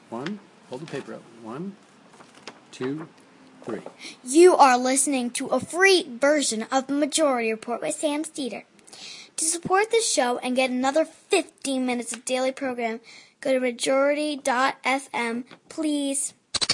One, hold the paper up. 1, 2, 3. You are listening to a free version of the Majority Report by Sam Steeder. To support the show and get another 15 minutes of daily program, go to majority.fm, please.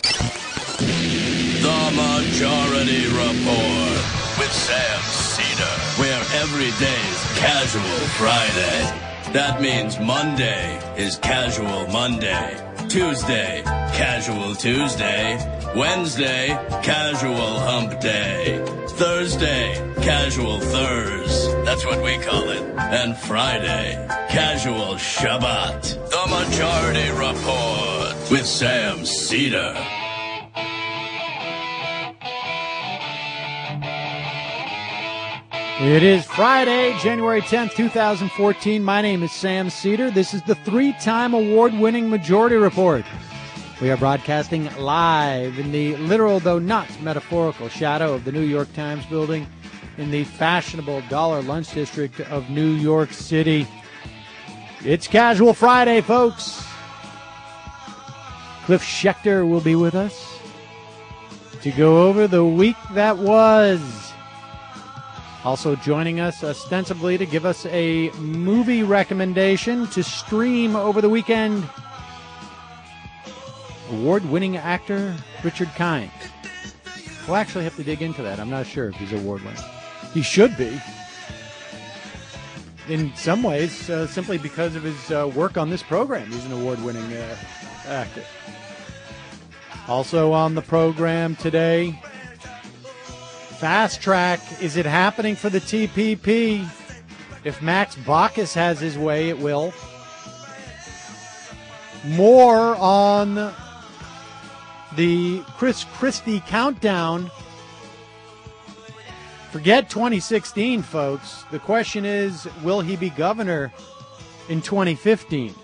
The Majority Report with Sam Steeder, where every day's Casual Friday. That means Monday is Casual Monday. Tuesday, Casual Tuesday. Wednesday, Casual Hump Day. Thursday, Casual Thurs. That's what we call it. And Friday, Casual Shabbat. The Majority Report with Sam Steeder. It is Friday, January 10th, 2014. My name is Sam Steeder. This is the 3-time award-winning Majority Report. We are broadcasting live in the literal, though not metaphorical, shadow of the New York Times building in the fashionable Dollar Lunch District of New York City. It's Casual Friday, folks. Cliff Schechter will be with us to go over the week that was. Also joining us ostensibly to give us a movie recommendation to stream over the weekend, award-winning actor Richard Kind. We'll actually have to dig into that. I'm not sure if he's award-winning. He should be. In some ways, simply because of his work on this program, he's an award-winning actor. Also on the program today, Fast Track. Is it happening for the TPP? If Max Baucus has his way, it will. More on the Chris Christie countdown. Forget 2016, folks. The question is, will he be governor in 2015?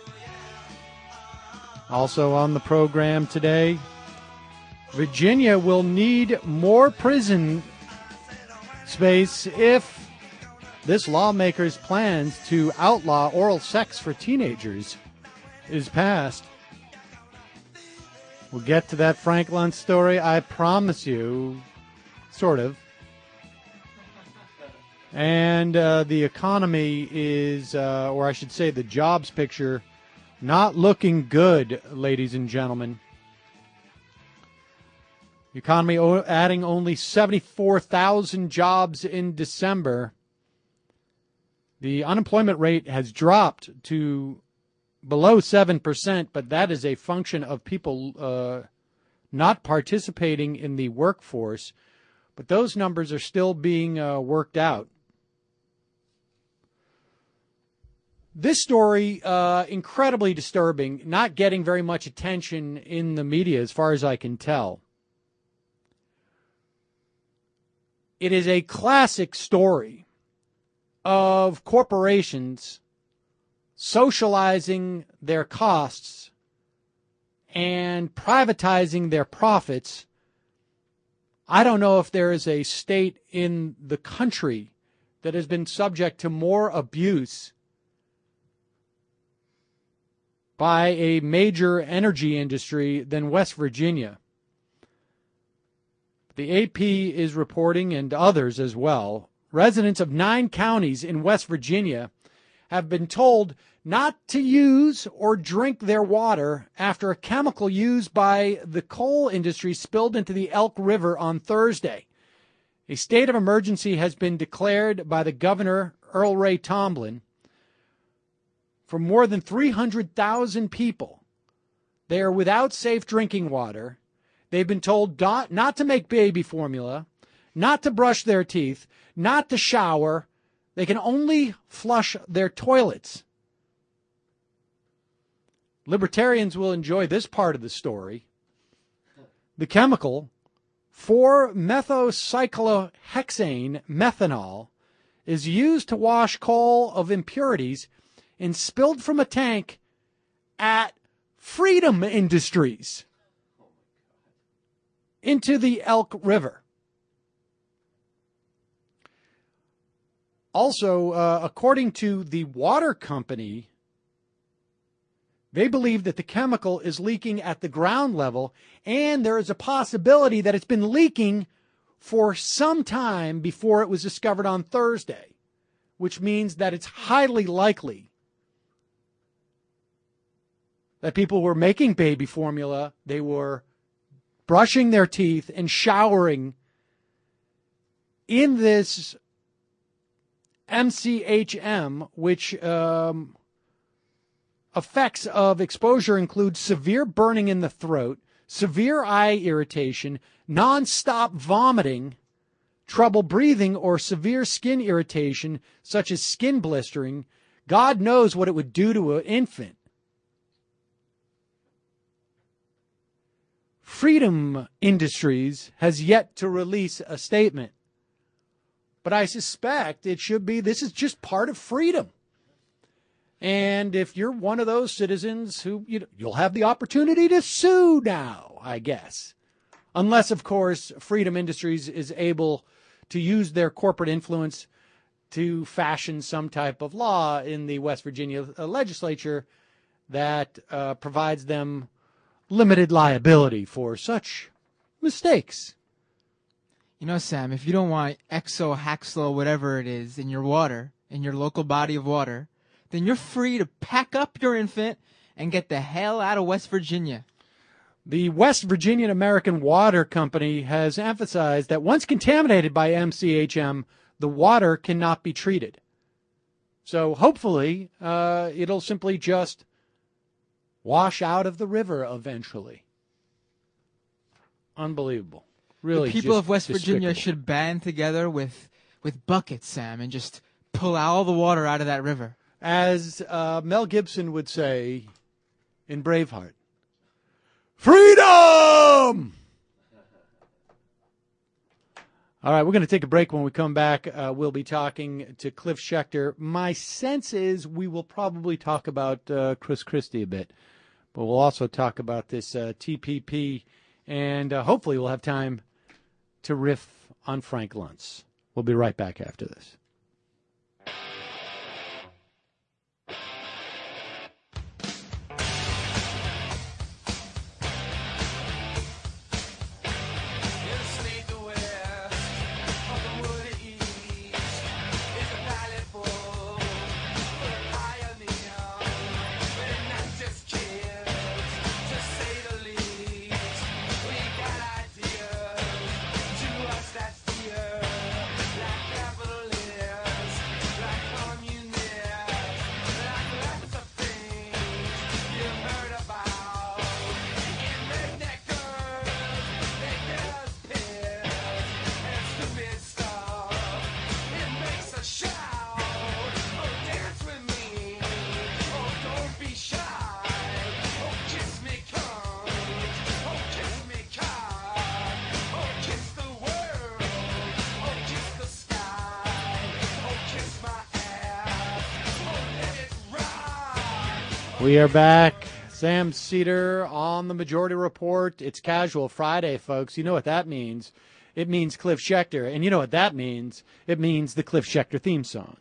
Also on the program today, Virginia will need more prison space if this lawmaker's plans to outlaw oral sex for teenagers is passed. We'll get to that Frank Luntz story, I promise you, sort of. And the economy is, or I should say the jobs picture, not looking good, ladies and gentlemen. The economy adding only 74,000 jobs in December. The unemployment rate has dropped to below 7%, but that is a function of people not participating in the workforce. But those numbers are still being worked out. This story, incredibly disturbing, not getting very much attention in the media as far as I can tell. It is a classic story of corporations socializing their costs and privatizing their profits. I don't know if there is a state in the country that has been subject to more abuse by a major energy industry than West Virginia. The AP is reporting, and others as well, residents of 9 counties in West Virginia have been told not to use or drink their water after a chemical used by the coal industry spilled into the Elk River on Thursday. A state of emergency has been declared by the governor, Earl Ray Tomblin, for more than 300,000 people. They are without safe drinking water. They've been told not to make baby formula, not to brush their teeth, not to shower. They can only flush their toilets. Libertarians will enjoy this part of the story. The chemical, 4-methocyclohexane methanol, is used to wash coal of impurities and spilled from a tank at Freedom Industries into the Elk River. Also, according to the water company, They believe that the chemical is leaking at the ground level, and there is a possibility that it's been leaking for some time before it was discovered on Thursday, which means that it's highly likely that people were making baby formula, they were brushing their teeth and showering in this MCHM, which effects of exposure include severe burning in the throat, severe eye irritation, nonstop vomiting, trouble breathing, or severe skin irritation, such as skin blistering. God knows what it would do to an infant. Freedom Industries has yet to release a statement, but I suspect it should be, this is just part of freedom. And if you're one of those citizens who, you'll have the opportunity to sue now, I guess. Unless, of course, Freedom Industries is able to use their corporate influence to fashion some type of law in the West Virginia legislature that provides them limited liability for such mistakes. You know, Sam, if you don't want Exo, whatever it is, in your water, in your local body of water, then you're free to pack up your infant and get the hell out of West Virginia. The West Virginian American Water Company has emphasized that once contaminated by MCHM, the water cannot be treated. So hopefully it'll simply just wash out of the river eventually. Unbelievable. Really, the people just of West Virginia despicable. should band together with buckets, Sam, and just pull all the water out of that river. As Mel Gibson would say in Braveheart, freedom! All right, we're going to take a break. When we come back, we'll be talking to Cliff Schechter. My sense is we will probably talk about Chris Christie a bit, but we'll also talk about this TPP, and hopefully we'll have time to riff on Frank Luntz. We'll be right back after this. We are back. Sam Cedar on the Majority Report. It's Casual Friday, folks. You know what that means. It means Cliff Schechter. And you know what that means. It means the Cliff Schechter theme song.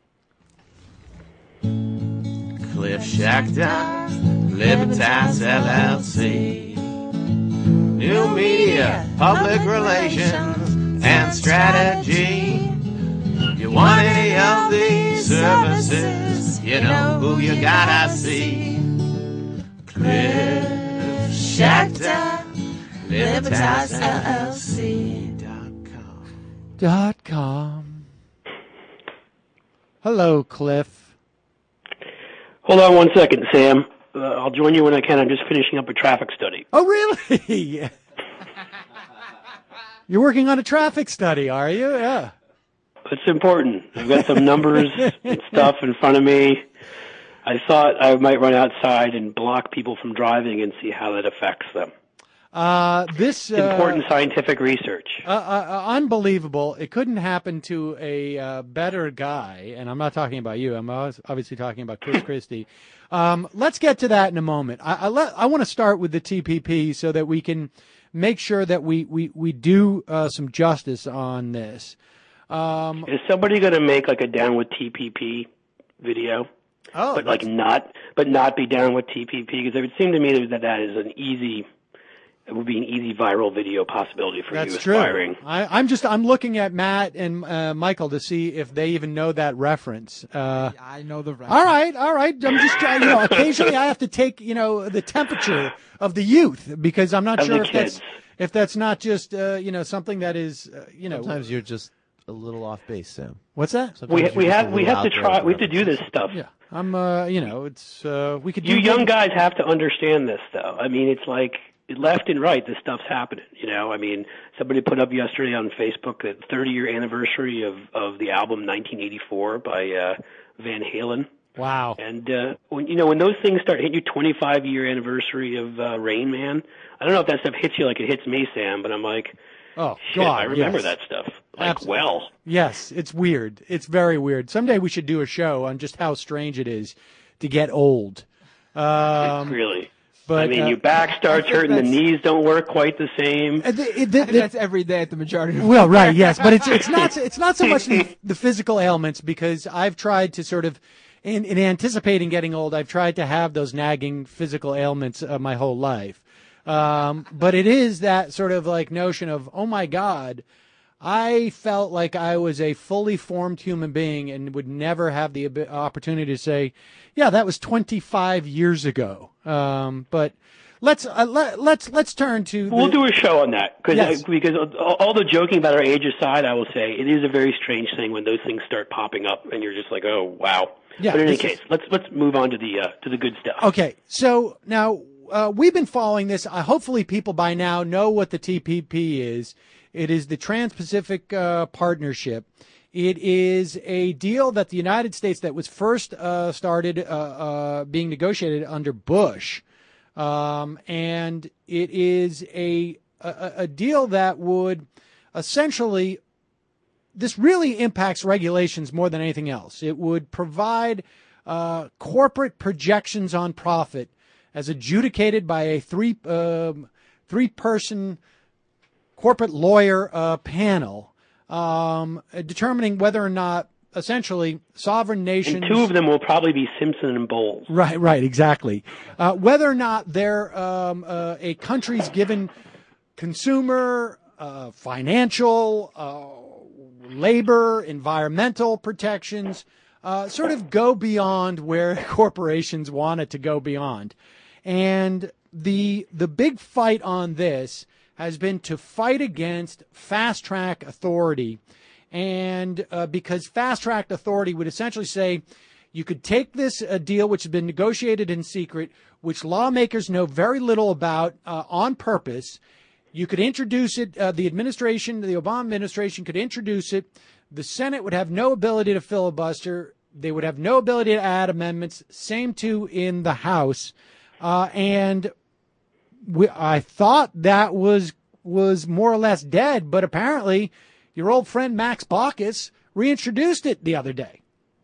Cliff Schechter, Libertas LLC. New media, public relations, and strategy. You want any of these services, you know who you gotta see. Cliff Schechter, Libertas LLC.com. Hello, Cliff. Hold on one second, Sam. I'll join you when I can. I'm just finishing up a traffic study. Oh, really? You're working on a traffic study, are you? Yeah. It's important. I've got some numbers and stuff in front of me. I thought I might run outside and block people from driving and see how that affects them. This important scientific research. Unbelievable. It couldn't happen to a better guy, and I'm not talking about you. I'm obviously talking about Chris Christie. Let's get to that in a moment. I want to start with the TPP so that we can make sure that we do some justice on this. Is somebody going to make like a Down with TPP video? but not be down with TPP, because it would seem to me that is it would be an easy viral video possibility for That's you true. aspiring. I'm looking at Matt and Michael to see if they even know that reference. I know the reference. All right. I'm just trying. Occasionally I have to take the temperature of the youth, because I'm not Of sure the kids. if that's not just something that is Sometimes you're just a little off base, Sam. What's that? Sometimes We you're just a have little out to there try. with We have to do references. this stuff. Yeah. I'm it's we could do You young things- guys have to understand this, though. I mean, it's like left and right, this stuff's happening. I mean, somebody put up yesterday on Facebook the 30-year anniversary of the album 1984 by Van Halen. Wow. And when those things start hitting you, 25-year anniversary of Rain Man. I don't know if that stuff hits you like it hits me, Sam, but I'm like, Oh shit, God, I remember yes. that stuff. Like, Absolutely. well. Yes, it's weird. It's very weird. Someday we should do a show on just how strange it is to get old. Really. But I mean, your back starts think hurting, the that's- knees don't work quite the same. I think that's every day at the majority. Well, right, yes, but it's not so much the physical ailments, because I've tried to sort of in anticipating getting old, I've tried to have those nagging physical ailments my whole life. But it is that sort of like notion of, oh my God, I felt like I was a fully formed human being and would never have the opportunity to say, yeah, that was 25 years ago. But let's turn to. We'll do a show on that Yes. because all the joking about our age aside, I will say it is a very strange thing when those things start popping up and you're just like, oh wow. Yeah, but in any this case, let's move on to the good stuff. Okay, so now we've been following this. Hopefully, people by now know what the TPP is. It is the Trans-Pacific Partnership. It is a deal that the United States that was first started being negotiated under Bush, and it is a deal that would essentially. This really impacts regulations more than anything else. It would provide corporate projections on profit as adjudicated by a three-person corporate lawyer panel, determining whether or not essentially sovereign nations. And two of them will probably be Simpson and Bowles. Right, exactly. Whether or not they're a country's given consumer, financial, labor, environmental protections, sort of go beyond where corporations want it to go beyond. And the big fight on this has been to fight against fast track authority. And because fast track authority would essentially say you could take this deal, which has been negotiated in secret, which lawmakers know very little about on purpose. You could introduce it, the Obama administration could introduce it. The Senate would have no ability to filibuster. They would have no ability to add amendments. Same too in the House. And I thought that was more or less dead, but apparently your old friend Max Baucus reintroduced it the other day.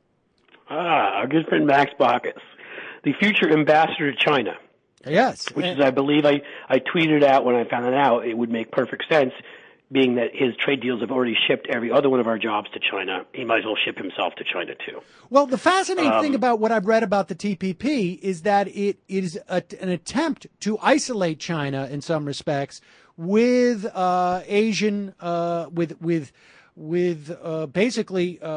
Our good friend Max Baucus, the future ambassador to China. Yes. Which is, I believe, I tweeted out when I found it out, it would make perfect sense, being that his trade deals have already shipped every other one of our jobs to China. He might as well ship himself to China, too. Well, the fascinating thing about what I've read about the TPP is that it is an attempt to isolate China in some respects with Asian, with basically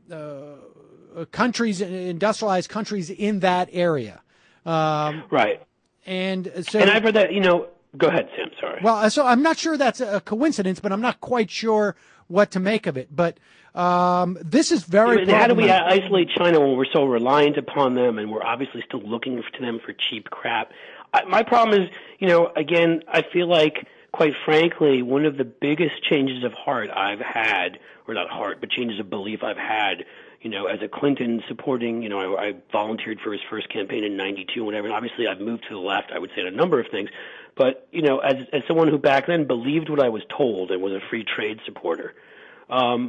countries, industrialized countries in that area. Right. And I've read that, go ahead, Sam, sorry. Well, so I'm not sure that's a coincidence, but I'm not quite sure what to make of it. But this is very problematic. How do we isolate China when we're so reliant upon them and we're obviously still looking to them for cheap crap? My problem is, again, I feel like, quite frankly, one of the biggest changes of heart I've had, or not heart, but changes of belief I've had, as a Clinton supporting, I volunteered for his first campaign in 92 and whatever, and obviously I've moved to the left, I would say, on a number of things. But, as someone who back then believed what I was told and was a free trade supporter, and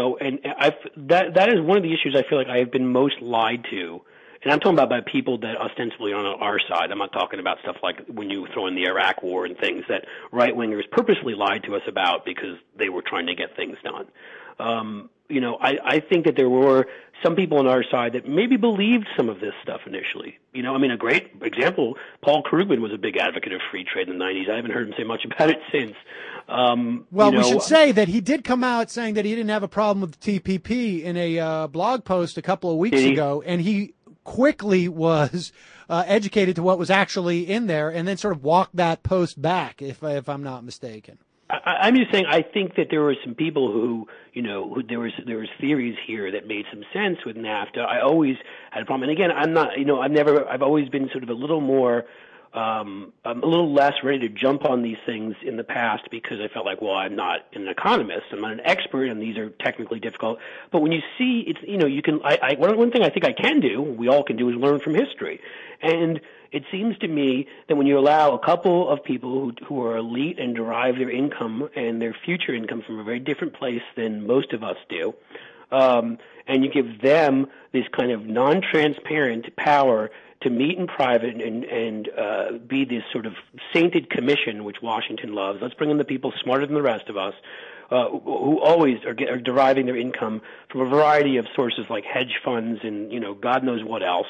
that is one of the issues I feel like I have been most lied to. And I'm talking about by people that ostensibly are on our side. I'm not talking about stuff like when you throw in the Iraq war and things that right-wingers purposely lied to us about because they were trying to get things done. I think that there were some people on our side that maybe believed some of this stuff initially. You know, I mean, a great example, Paul Krugman was a big advocate of free trade in the 90s. I haven't heard him say much about it since. Well, we should say that he did come out saying that he didn't have a problem with TPP in a blog post a couple of weeks ago, and he quickly was educated to what was actually in there and then sort of walked that post back, if I'm not mistaken. I'm just saying, I think that there were some people who, you know, there was theories here that made some sense with NAFTA. I always had a problem. And again, I'm not, you know, I've always been sort of a little more, I'm a little less ready to jump on these things in the past because I felt like, well, I'm not an economist, I'm not an expert, and these are technically difficult. But when you see, it's, you know, you can, one thing I think I can do, we all can do, is learn from history. And it seems to me that when you allow a couple of people who are elite and derive their income and their future income from a very different place than most of us do, and you give them this kind of non-transparent power to meet in private and be this sort of sainted commission, which Washington loves. Let's bring in the people smarter than the rest of us, who always are deriving their income from a variety of sources like hedge funds and, you know, God knows what else.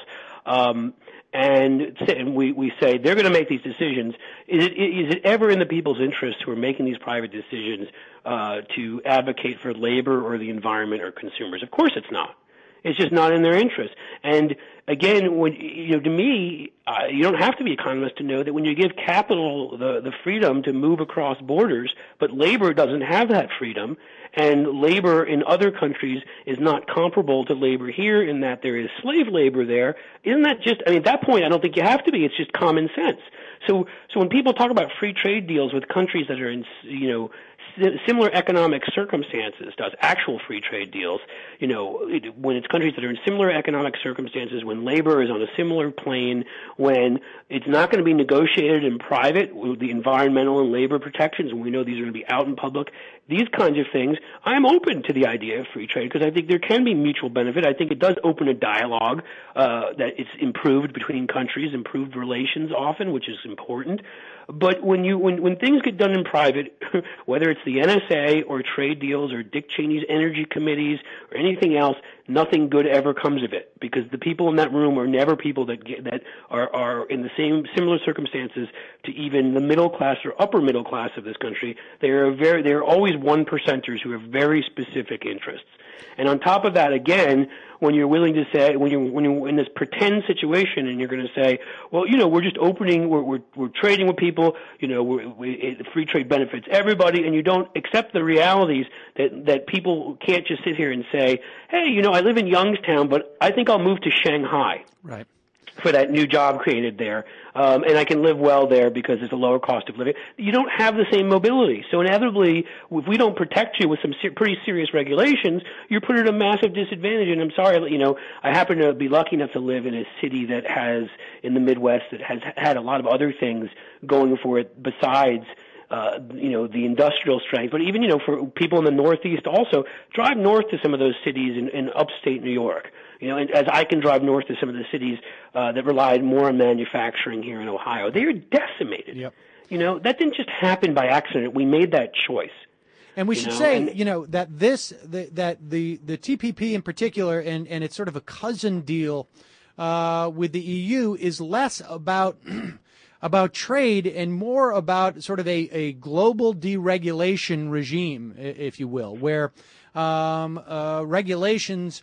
And we say they're going to make these decisions. Is it ever in the people's interest who are making these private decisions to advocate for labor or the environment or consumers? Of course it's not. It's just not in their interest. And again, when, you know, to me, you don't have to be an economist to know that when you give capital the freedom to move across borders, but labor doesn't have that freedom, and labor in other countries is not comparable to labor here in that there is slave labor there, isn't that just, I mean, at that point, I don't think you have to be. It's just common sense. So when people talk about free trade deals with countries that are in, you know, similar economic circumstances, does actual free trade deals, you know, when it's countries that are in similar economic circumstances, when labor is on a similar plane, when it's not going to be negotiated in private with the environmental and labor protections, and we know these are going to be out in public, these kinds of things, I'm open to the idea of free trade because I think there can be mutual benefit. I think it does open a dialogue that it's improved between countries, improved relations often, which is important. But when things get done in private, whether it's the NSA or trade deals or Dick Cheney's energy committees or anything else, nothing good ever comes of it because the people in that room are never people that are in the similar circumstances to even the middle class or upper middle class of this country. They are always one percenters who have very specific interests. And on top of that, again, when you're willing to say, when you're in this pretend situation and you're going to say, well, you know, we're just opening, we're trading with people, you know, free trade benefits everybody, and you don't accept the realities that people can't just sit here and say, hey, you know, I live in Youngstown, but I think I'll move to Shanghai. Right. For that new job created there, and I can live well there because there's a lower cost of living. You don't have the same mobility. So inevitably, if we don't protect you with some pretty serious regulations, you're put at a massive disadvantage. And I'm sorry, you know, I happen to be lucky enough to live in a city that has, in the Midwest, that has had a lot of other things going for it besides you know, the industrial strength, but even, you know, for people in the Northeast also, drive north to some of those cities in upstate New York. You know, and as I can drive north to some of the cities that relied more on manufacturing here in Ohio, they are decimated. Yep. You know, that didn't just happen by accident. We made that choice. And we should say, you know, that the TPP in particular, and it's sort of a cousin deal with the EU, is less about about trade and more about sort of a global deregulation regime, if you will, where regulations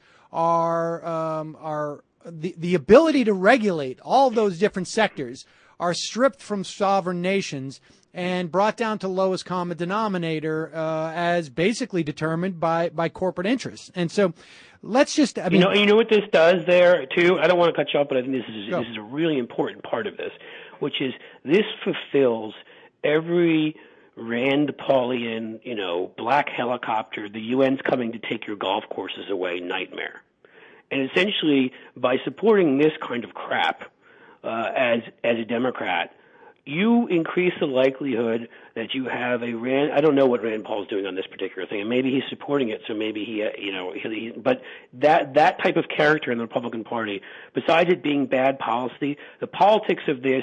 are the ability to regulate all of those different sectors are stripped from sovereign nations and brought down to lowest common denominator as basically determined by corporate interests. And so let's just, I mean, you know what this does there too? I don't want to cut you off, but I think this is a really important part of this, which is this fulfills every Rand Paulian, you know, black helicopter, the UN's coming to take your golf courses away nightmare. And essentially, by supporting this kind of crap as a Democrat, you increase the likelihood that you have a Rand. I don't know what Rand Paul's doing on this particular thing, and maybe he's supporting it. So maybe but that type of character in the Republican Party, besides it being bad policy, the politics of this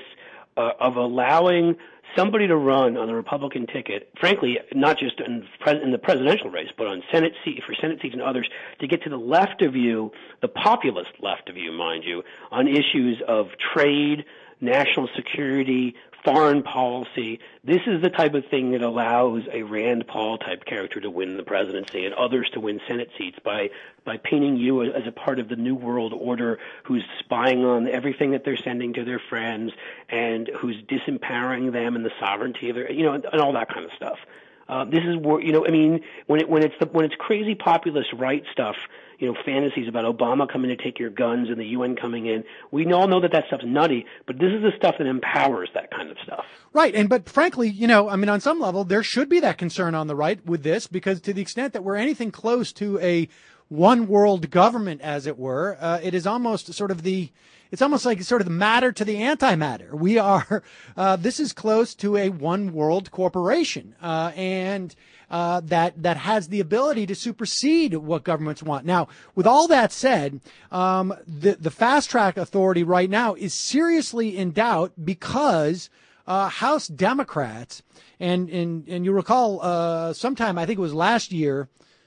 of allowing somebody to run on the Republican ticket, frankly, not just in the presidential race, but on Senate seats and others, to get to the left of you, the populist left of you, mind you, on issues of trade, national security, foreign policy. This is the type of thing that allows a Rand Paul type character to win the presidency and others to win Senate seats by painting you as a part of the New World Order who's spying on everything that they're sending to their friends and who's disempowering them and the sovereignty of their, and all that kind of stuff. This is where, when it's crazy populist right stuff, fantasies about Obama coming to take your guns and the UN coming in. We all know that stuff's nutty, but this is the stuff that empowers that kind of stuff. Right. But frankly, on some level, there should be that concern on the right with this, because to the extent that we're anything close to a one world government, as it were, it is almost it's almost like sort of the matter to the antimatter. We are, this is close to a one world corporation, and that has the ability to supersede what governments want. Now, with all that said, the fast track authority right now is seriously in doubt because House Democrats, and you recall sometime, I think it was last year,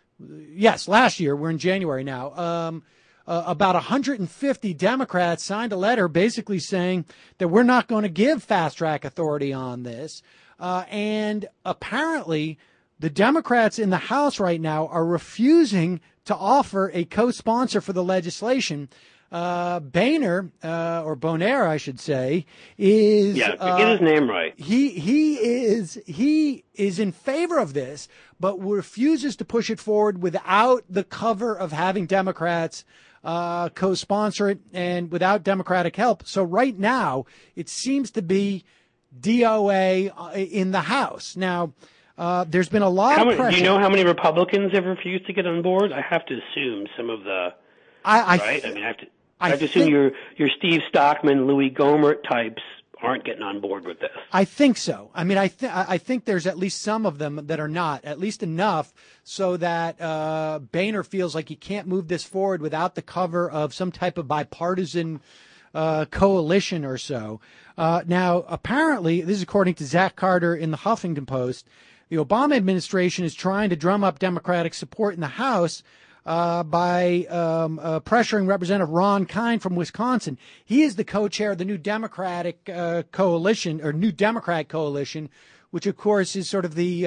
we're in January now, about 150 Democrats signed a letter basically saying that we're not going to give fast track authority on this. And apparently the Democrats in the House right now are refusing to offer a co-sponsor for the legislation. Boehner, or Bonaire, I should say, is get his name right. He is in favor of this, but refuses to push it forward without the cover of having Democrats co-sponsor it and without Democratic help. So right now, it seems to be DOA in the House. Now, there's been a lot of pressure. Do you know how many Republicans have refused to get on board? I have to assume some of the. I have to assume your Steve Stockman, Louis Gohmert types aren't getting on board with this. I think so. I think there's at least some of them that are not, at least enough so that Boehner feels like he can't move this forward without the cover of some type of bipartisan coalition or so. Now, apparently, this is according to Zach Carter in the Huffington Post, the Obama administration is trying to drum up Democratic support in the House by pressuring Representative Ron Kind from Wisconsin. He is the co-chair of the New Democratic Coalition, or New Democrat Coalition, which of course is sort of the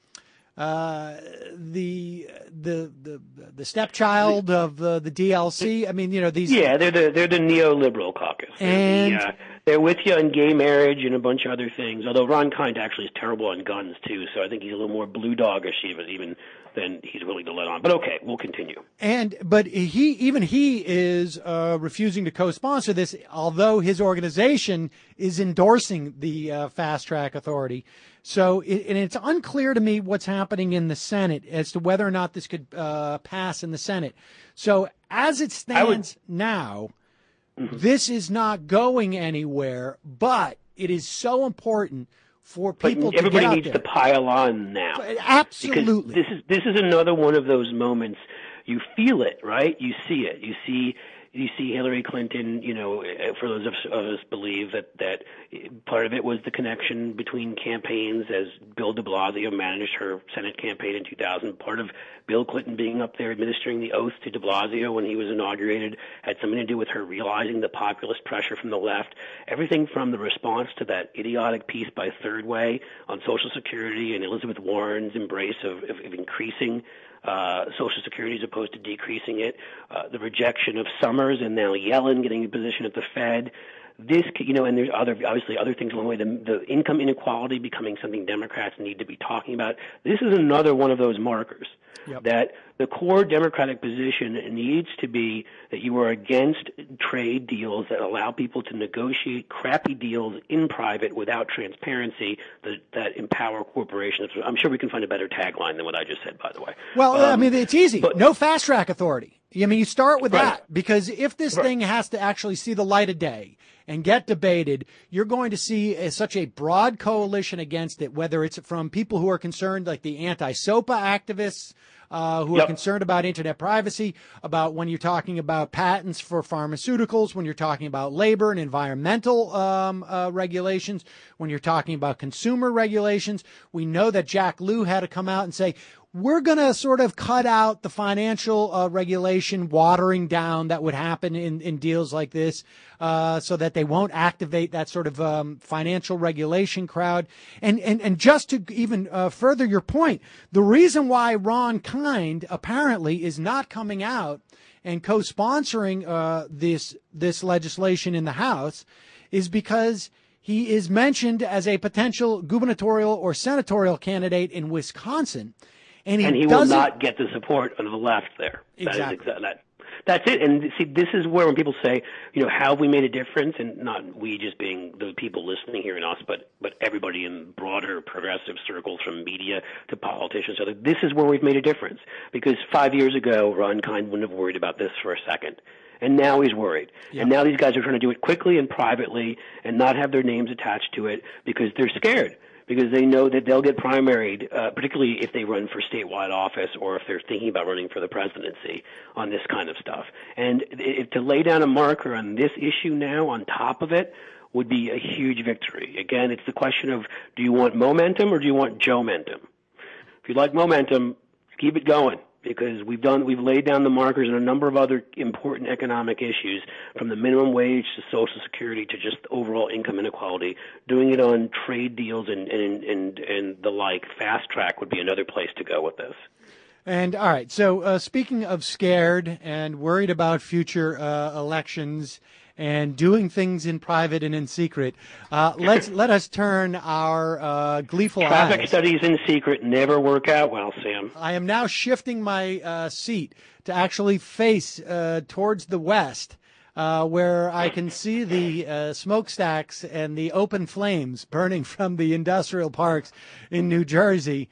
stepchild of the DLC. I mean, these. Yeah, they're the neoliberal caucus. They're with you on gay marriage and a bunch of other things. Although Ron Kind actually is terrible on guns too, so I think he's a little more blue doggish even than he's willing to let on. But okay, we'll continue. But he is refusing to co-sponsor this, although his organization is endorsing the fast track authority. So it's unclear to me what's happening in the Senate as to whether or not this could pass in the Senate. So as it stands now, this is not going anywhere, but it is so important for people to get out there. Everybody needs to pile on now. Absolutely. Because this is another one of those moments. You feel it, right? You see it. You see Hillary Clinton, for those of us believe that part of it was the connection between campaigns as Bill de Blasio managed her Senate campaign in 2000. Part of Bill Clinton being up there administering the oath to de Blasio when he was inaugurated had something to do with her realizing the populist pressure from the left. Everything from the response to that idiotic piece by Third Way on Social Security and Elizabeth Warren's embrace of increasing Social Security as opposed to decreasing it, the rejection of Summers and now Yellen getting a position at the Fed. This, and there's obviously other things along the way. The income inequality becoming something Democrats need to be talking about. This is another one of those markers that the core Democratic position needs to be that you are against trade deals that allow people to negotiate crappy deals in private without transparency that empower corporations. I'm sure we can find a better tagline than what I just said, by the way. Well, it's easy. No fast track authority. I mean, you start with Right. that, because if this thing has to actually see the light of day and get debated, you're going to see such a broad coalition against it, whether it's from people who are concerned, like the anti-SOPA activists, who are concerned about internet privacy, about when you're talking about patents for pharmaceuticals, when you're talking about labor and environmental regulations, when you're talking about consumer regulations. We know that Jack Lew had to come out and say, we're going to sort of cut out the financial regulation watering down that would happen in deals like this, so that they won't activate that sort of financial regulation crowd. And just to even further your point, the reason why Ron Kind apparently is not coming out and co-sponsoring this legislation in the House is because he is mentioned as a potential gubernatorial or senatorial candidate in Wisconsin. And he will not get the support of the left there. Exactly. That's it. And see, this is where when people say, how have we made a difference? And not we just being the people listening here and us, but everybody in broader progressive circles, from media to politicians. So this is where we've made a difference. Because 5 years ago, Ron Kind wouldn't have worried about this for a second. And now he's worried. Yep. And now these guys are trying to do it quickly and privately and not have their names attached to it because they're scared. Because they know that they'll get primaried, particularly if they run for statewide office or if they're thinking about running for the presidency on this kind of stuff. And to lay down a marker on this issue now on top of it would be a huge victory. Again, it's the question of, do you want momentum or do you want Joe-mentum? If you like momentum, keep it going. Because we've laid down the markers in a number of other important economic issues, from the minimum wage to Social Security to just overall income inequality. Doing it on trade deals and the like, fast track would be another place to go with this. And all right, so speaking of scared and worried about future elections and doing things in private and in secret, let us turn our gleeful Traffic eyes. studies in secret never work out well, Sam. I am now shifting my seat to actually face towards the west, where I can see the smokestacks and the open flames burning from the industrial parks in New Jersey.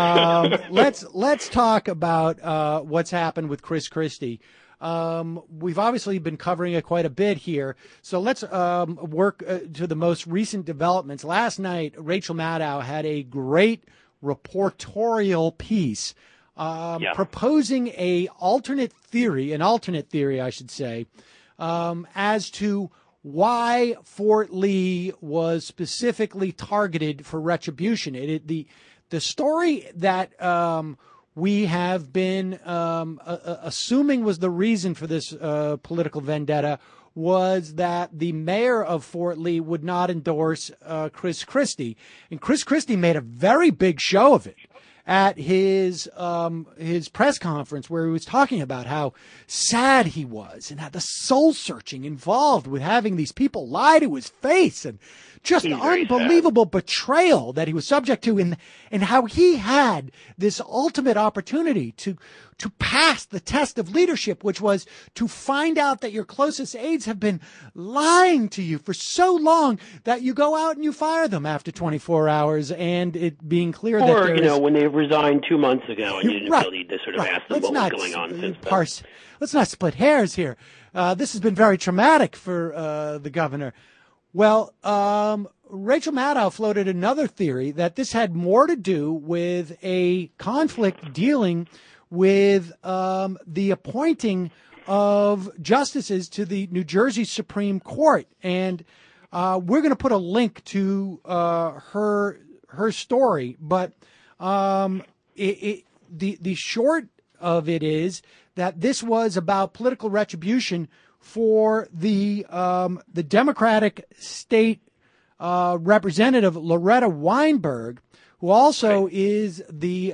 Let's talk about what's happened with Chris Christie. We've obviously been covering it quite a bit here, so let's work to the most recent developments. Last night, Rachel Maddow had a great reportorial piece proposing an alternate theory, I should say, as to why Fort Lee was specifically targeted for retribution. The story that we have been assuming was the reason for this political vendetta was that the mayor of Fort Lee would not endorse Chris Christie. And Chris Christie made a very big show of it at his press conference, where he was talking about how sad he was and how the soul searching involved with having these people lie to his face, and just unbelievable betrayal that he was subject to, and how he had this ultimate opportunity to pass the test of leadership, which was to find out that your closest aides have been lying to you for so long that you go out and you fire them after 24 hours, and it being clear that there is, when they resigned 2 months ago and you didn't feel the need to sort of ask them what was going on since then. Let's not split hairs here. This has been very traumatic for the governor. Well, Rachel Maddow floated another theory that this had more to do with a conflict dealing with the appointing of justices to the New Jersey Supreme Court. And we're going to put a link to her story. But the short of it is that this was about political retribution for the Democratic state representative Loretta Weinberg, who also is the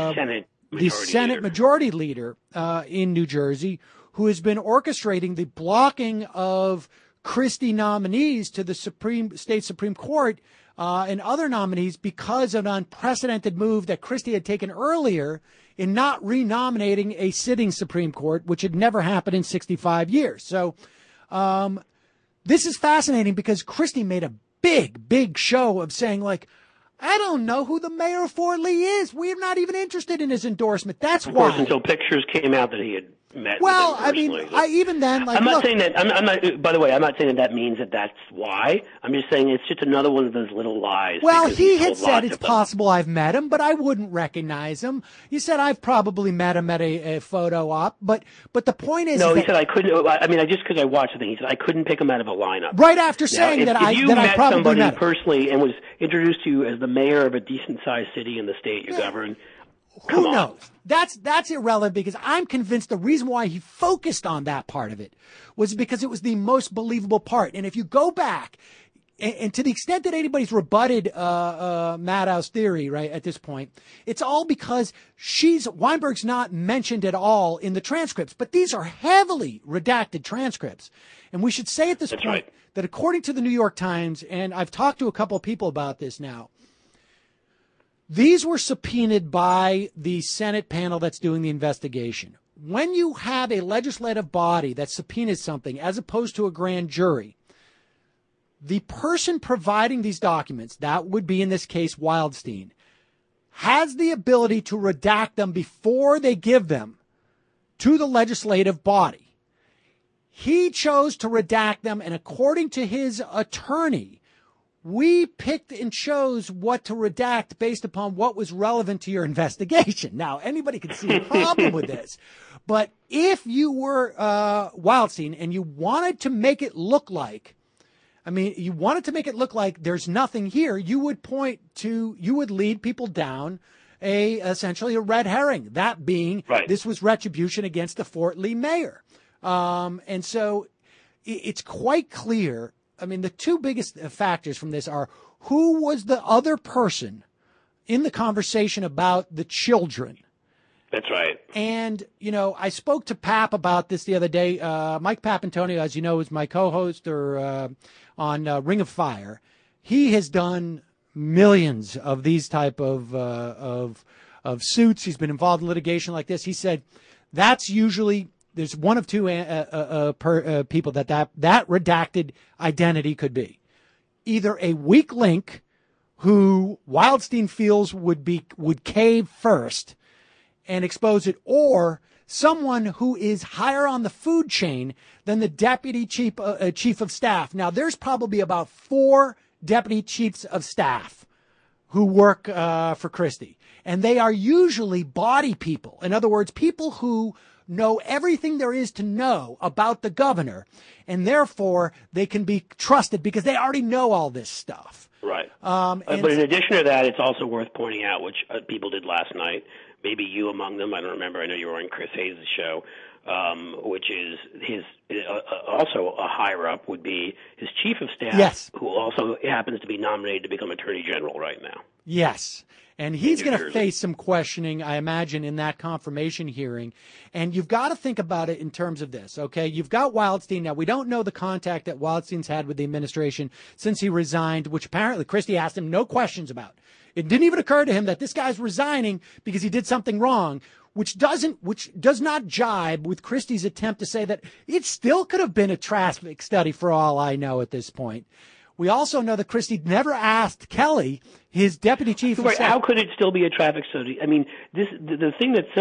Senate Majority Leader in New Jersey, who has been orchestrating the blocking of Christie nominees to the state Supreme Court and other nominees because of an unprecedented move that Christie had taken earlier in not renominating a sitting Supreme Court, which had never happened in 65 years. So this is fascinating because Christie made a big show of saying, like, I don't know who the mayor of Fort Lee is. We're not even interested in his endorsement. That's why. Of course, until pictures came out that he had met Well, with him I mean, personally. even then, like, I'm not look, saying that. I'm not. By the way, I'm not saying that means that that's why. I'm just saying it's just another one of those little lies. well, because he told had said lots it's of them. possible I've met him, but I wouldn't recognize him. He said I've probably met him at a photo op, but the point is, No, is he that said I couldn't. I mean, I just because I watched the thing, he said I couldn't pick him out of a lineup. right after Now, saying if, that if I you that I met probably somebody met him. personally and was introduced to you as the mayor of a decent-sized city in the state you govern, Who come on. knows? That's irrelevant because I'm convinced the reason why he focused on that part of it was because it was the most believable part. And if you go back, and to the extent that anybody's rebutted Maddow's theory, right, at this point, it's all because Weinberg's not mentioned at all in the transcripts, but these are heavily redacted transcripts. And we should say at this point right. that according to the New York Times, and I've talked to a couple of people about this now, these were subpoenaed by the Senate panel that's doing the investigation. When you have a legislative body that subpoenas something as opposed to a grand jury, the person providing these documents, that would be in this case Wildstein, has the ability to redact them before they give them to the legislative body. He chose to redact them, and according to his attorney, we picked and chose what to redact based upon what was relevant to your investigation. Now, anybody could see a problem with this. But if you were Wildstein and you wanted to make it look like, there's nothing here, you would lead people down essentially a red herring. That being, right. This was retribution against the Fort Lee mayor. And so it's quite clear. I mean, the two biggest factors from this are who was the other person in the conversation about the children. That's right. And, I spoke to Pap about this the other day. Mike Papantonio, as you know, is my co-host on Ring of Fire. He has done millions of these type of suits. He's been involved in litigation like this. He said that's usually there's one of two people that redacted identity could be. Either a weak link who Wildstein feels would cave first and expose it, or someone who is higher on the food chain than the deputy chief of staff. Now, there's probably about 4 deputy chiefs of staff who work for Christie, and they are usually body people. In other words, people who know everything there is to know about the governor, and therefore they can be trusted because they already know all this stuff. Right. But in addition to that, it's also worth pointing out, which people did last night, maybe you among them, I don't remember, I know you were on Chris Hayes' show, which is his also a higher up would be his chief of staff, yes, who also happens to be nominated to become Attorney General right now. Yes. And he's going to Jersey. face some questioning, I imagine, in that confirmation hearing. And you've got to think about it in terms of this, okay? You've got Wildstein. Now, we don't know the contact that Wildstein's had with the administration since he resigned, which apparently Christie asked him no questions about. It didn't even occur to him that this guy's resigning because he did something wrong, which does not jibe with Christie's attempt to say that it still could have been a traffic study for all I know at this point. We also know that Christie never asked Kelly, his deputy chief of Right. staff. How could it still be a traffic study? I mean, the thing that's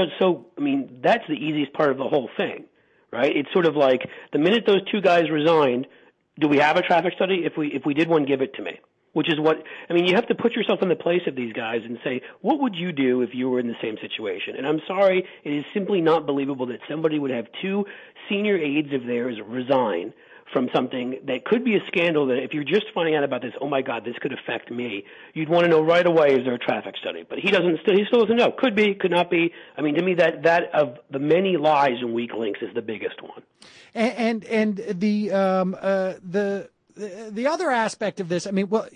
that's the easiest part of the whole thing, right? It's sort of like the minute those two guys resigned, do we have a traffic study? If we did one, give it to me. Which is what, I mean, you have to put yourself in the place of these guys and say, what would you do if you were in the same situation? And I'm sorry, it is simply not believable that somebody would have 2 senior aides of theirs resign from something that could be a scandal that if you're just finding out about this, oh my God, this could affect me, you'd want to know right away, is there a traffic study? But he still doesn't know. Could be, could not be. I mean, to me, that of the many lies and weak links is the biggest one. And the other aspect of this, I mean, well,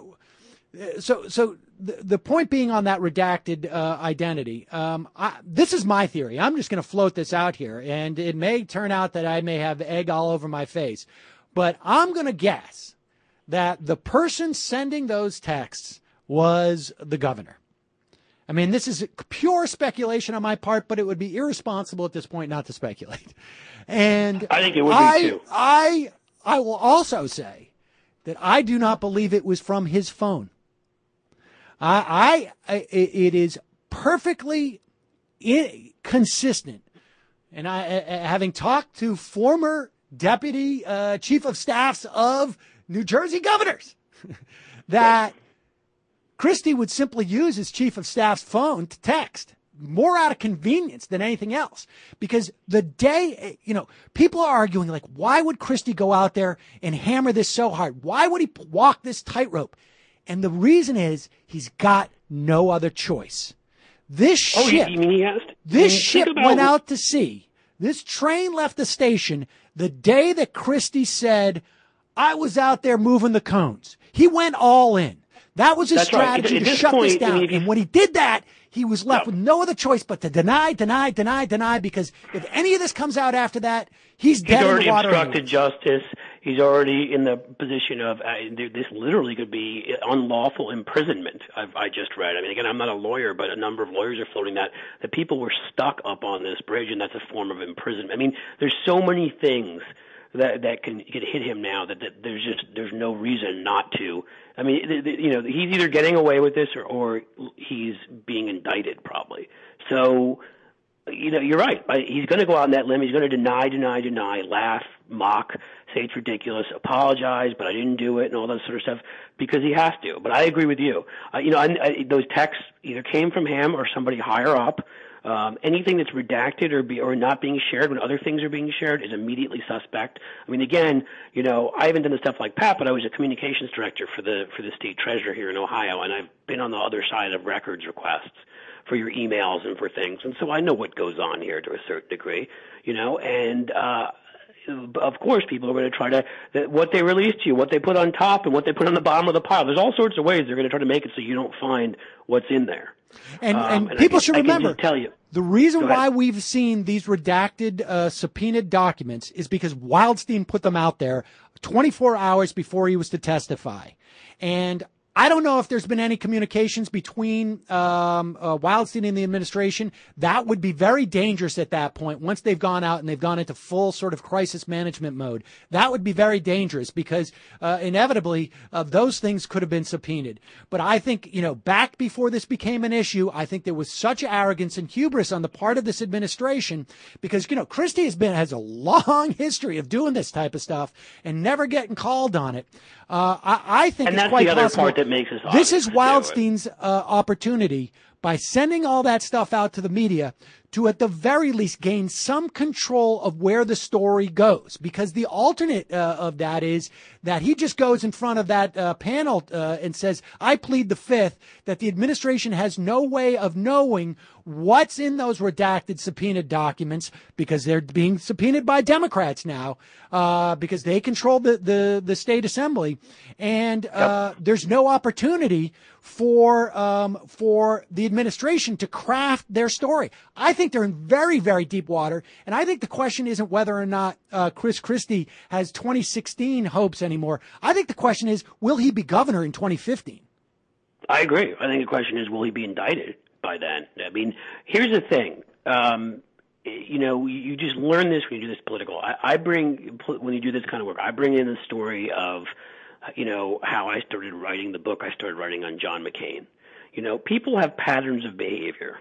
so the point being on that redacted identity, this is my theory. I'm just going to float this out here, and it may turn out that I may have egg all over my face, but I'm going to guess that the person sending those texts was the governor. I mean, this is pure speculation on my part, but it would be irresponsible at this point not to speculate. And I think it would be too. I will also say that I do not believe it was from his phone. It is perfectly consistent. and having talked to former deputy chief of staffs of New Jersey governors, that Christie would simply use his chief of staff's phone to text, more out of convenience than anything else. Because the day, people are arguing, like, why would Christie go out there and hammer this so hard? Why would he walk this tightrope? And the reason is he's got no other choice. This ship, went out to sea. This train left the station the day that Christie said, I was out there moving the cones. He went all in. That was his strategy to shut this down. And when he did that, he was left with no other choice but to deny, because if any of this comes out after that, he's dead in the water. He's already obstructed justice. He's already in the position of this literally could be unlawful imprisonment. I just read. I mean, again, I'm not a lawyer, but a number of lawyers are floating that people were stuck up on this bridge, and that's a form of imprisonment. I mean, there's so many things that can hit him now that there's no reason not to. I mean, he's either getting away with this or he's being indicted probably. So, you're right. He's going to go out on that limb. He's going to deny, laugh, mock, say it's ridiculous, apologize, but I didn't do it, and all that sort of stuff because he has to. But I agree with you. Those texts either came from him or somebody higher up. Anything that's redacted or not being shared when other things are being shared is immediately suspect. I mean, again, I haven't done the stuff like Pat, but I was a communications director for the state treasurer here in Ohio, and I've been on the other side of records requests for your emails and for things, and so I know what goes on here to a certain degree, and of course, people are going to try what they release to you, what they put on top, and what they put on the bottom of the pile. There's all sorts of ways they're going to try to make it so you don't find what's in there. And people should remember, the reason why we've seen these redacted, subpoenaed documents is because Wildstein put them out there 24 hours before he was to testify. And I don't know if there's been any communications between Wildstein and the administration. That would be very dangerous at that point. Once they've gone out and they've gone into full sort of crisis management mode, that would be very dangerous because inevitably those things could have been subpoenaed. But I think, back before this became an issue, I think there was such arrogance and hubris on the part of this administration because, Christie has a long history of doing this type of stuff and never getting called on it. I think and it's that's quite the other possible. Part that makes us this is Wildstein's opportunity by sending all that stuff out to the media to at the very least gain some control of where the story goes. Because the alternate of that is that he just goes in front of that panel and says, I plead the fifth, that the administration has no way of knowing what's in those redacted subpoenaed documents because they're being subpoenaed by Democrats now because they control the state assembly. And there's no opportunity for the administration to craft their story. I think they're in very, very deep water. And I think the question isn't whether or not Chris Christie has 2016 hopes anymore. I think the question is, will he be governor in 2015? I agree. I think the question is, will he be indicted by then? I mean, here's the thing. You just learn this when you do this political. When you do this kind of work, I bring in the story of, how I started writing the book I started writing on John McCain. People have patterns of behavior.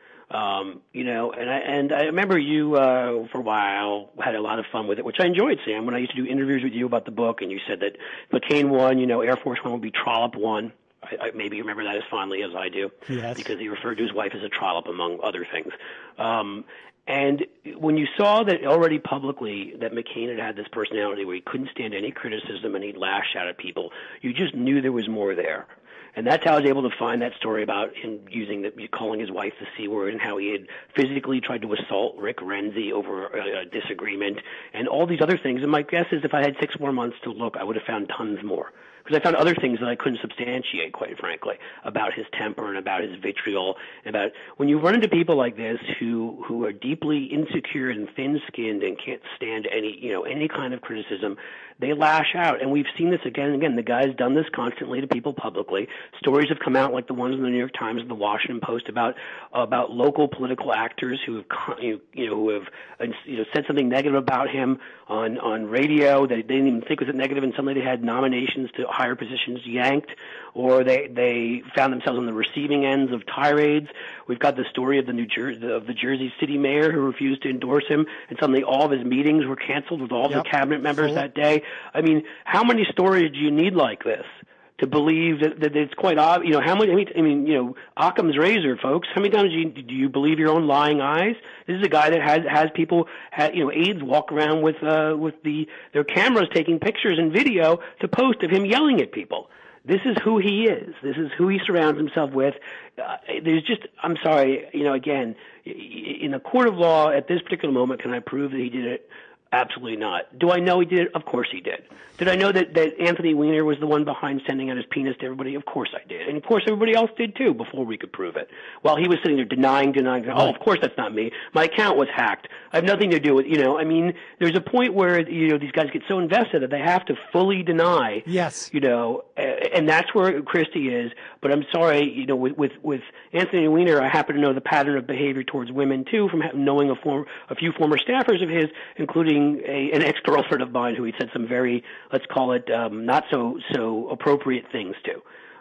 And I remember you for a while had a lot of fun with it, which I enjoyed, Sam, when I used to do interviews with you about the book, and you said that McCain won, Air Force One would be Trollope won. I maybe you remember that as fondly as I do, yes. Because he referred to his wife as a trollop, among other things. And when you saw that already publicly that McCain had this personality where he couldn't stand any criticism and he'd lash out at people, you just knew there was more there. And that's how I was able to find that story about him calling his wife the C word and how he had physically tried to assault Rick Renzi over a disagreement and all these other things. And my guess is if I had 6 more months to look, I would have found tons more. Because I found other things that I couldn't substantiate, quite frankly, about his temper and about his vitriol. And about when you run into people like this who are deeply insecure and thin-skinned and can't stand any kind of criticism, they lash out. And we've seen this again and again. The guy's done this constantly to people publicly. Stories have come out like the ones in the New York Times and the Washington Post about local political actors who have said something negative about him on radio that they didn't even think was negative, and suddenly they had nominations to higher positions yanked, or they found themselves on the receiving ends of tirades. We've got the story of the Jersey city mayor who refused to endorse him, and suddenly all of his meetings were canceled with all the cabinet members that day. I mean, how many stories do you need like this to believe that it's quite obvious? You know, how many? I mean, you know, Occam's razor, folks. How many times do you believe your own lying eyes? This is a guy that has people, aides walk around with their cameras taking pictures and video to post of him yelling at people. This is who he is. This is who he surrounds himself with. I'm sorry, again, in a court of law at this particular moment, can I prove that he did it? Absolutely not. Do I know he did it? Of course he did. Did I know that Anthony Weiner was the one behind sending out his penis to everybody? Of course I did. And of course everybody else did too before we could prove it. While he was sitting there denying. Oh, of course that's not me. My account was hacked. I have nothing to do with, there's a point where, these guys get so invested that they have to fully deny. Yes. And that's where Christie is. But I'm sorry, with Anthony Weiner, I happen to know the pattern of behavior towards women too, from knowing a few former staffers of his, including an ex-girlfriend of mine who he said some very, let's call it, not so appropriate things to.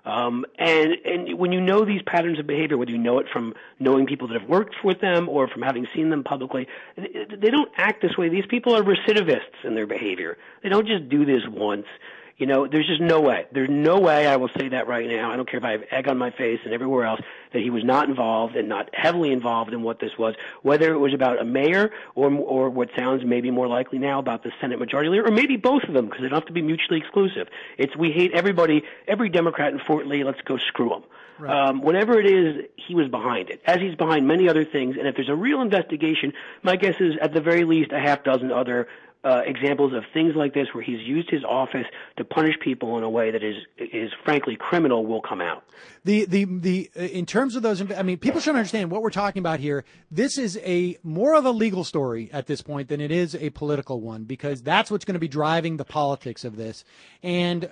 And when you know these patterns of behavior, whether you know it from knowing people that have worked with them or from having seen them publicly, they don't act this way. These people are recidivists in their behavior. They don't just do this once. There's just no way. There's no way, I will say that right now. I don't care if I have egg on my face and everywhere else, that he was not involved and not heavily involved in what this was, whether it was about a mayor or what sounds maybe more likely now about the Senate Majority Leader, or maybe both of them, because they don't have to be mutually exclusive. It's we hate everybody, every Democrat in Fort Lee, let's go screw them. Right. Whatever it is, he was behind it, as he's behind many other things. And if there's a real investigation, my guess is at the very least a half dozen other examples of things like this where he's used his office to punish people in a way that is frankly criminal will come out. In terms of those, people should understand what we're talking about here. This is more of a legal story at this point than it is a political one, because that's what's going to be driving the politics of this. And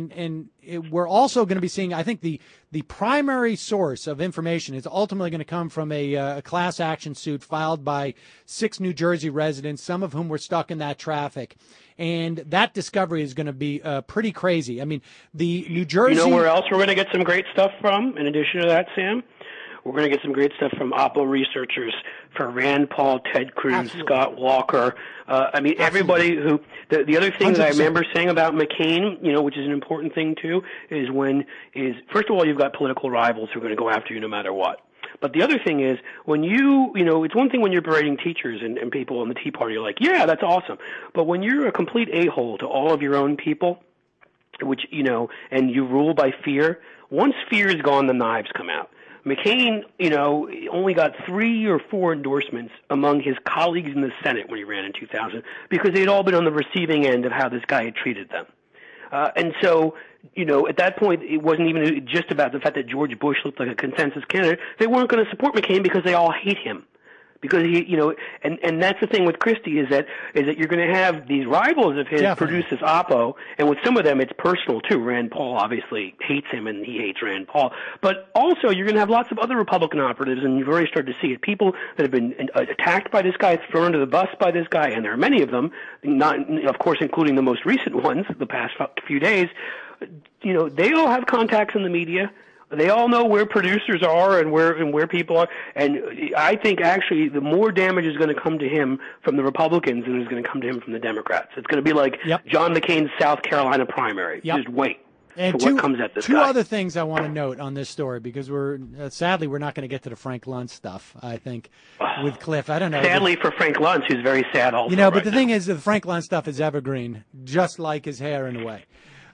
we're also going to be seeing, I think the primary source of information is ultimately going to come from a class action suit filed by 6 New Jersey residents, some of whom were stuck in that traffic. And that discovery is going to be pretty crazy. I mean, the New Jersey... You know where else we're going to get some great stuff from, in addition to that, Sam? We're going to get some great stuff from Oppo researchers for Rand Paul, Ted Cruz, Absolutely. Scott Walker. Everybody who... The other thing 100%. That I remember saying about McCain, which is an important thing too, is first of all, you've got political rivals who are going to go after you no matter what. But the other thing is, when it's one thing when you're berating teachers and people in the Tea Party are like, yeah, that's awesome. But when you're a complete a-hole to all of your own people, which, and you rule by fear, once fear is gone, the knives come out. McCain, only got 3 or 4 endorsements among his colleagues in the Senate when he ran in 2000 because they'd all been on the receiving end of how this guy had treated them. And so, at that point, it wasn't even just about the fact that George Bush looked like a consensus candidate. They weren't going to support McCain because they all hate him. Because he, and that's the thing with Christie is that you're going to have these rivals of his produce this Oppo, and with some of them it's personal too. Rand Paul obviously hates him, and he hates Rand Paul. But also you're going to have lots of other Republican operatives, and you've already started to see it. People that have been attacked by this guy, thrown under the bus by this guy, and there are many of them. Not, of course, including the most recent ones, the past few days. They all have contacts in the media. They all know where producers are and where people are. And I think actually the more damage is going to come to him from the Republicans than is going to come to him from the Democrats. It's going to be like John McCain's South Carolina primary. Just wait. And what comes at this two guy. Other things I want to note on this story, because sadly we're not going to get to the Frank Luntz stuff, I think, with Cliff. I don't know. Sadly for Frank Luntz, who's very sad also. But the thing is, the Frank Luntz stuff is evergreen, just like his hair in a way.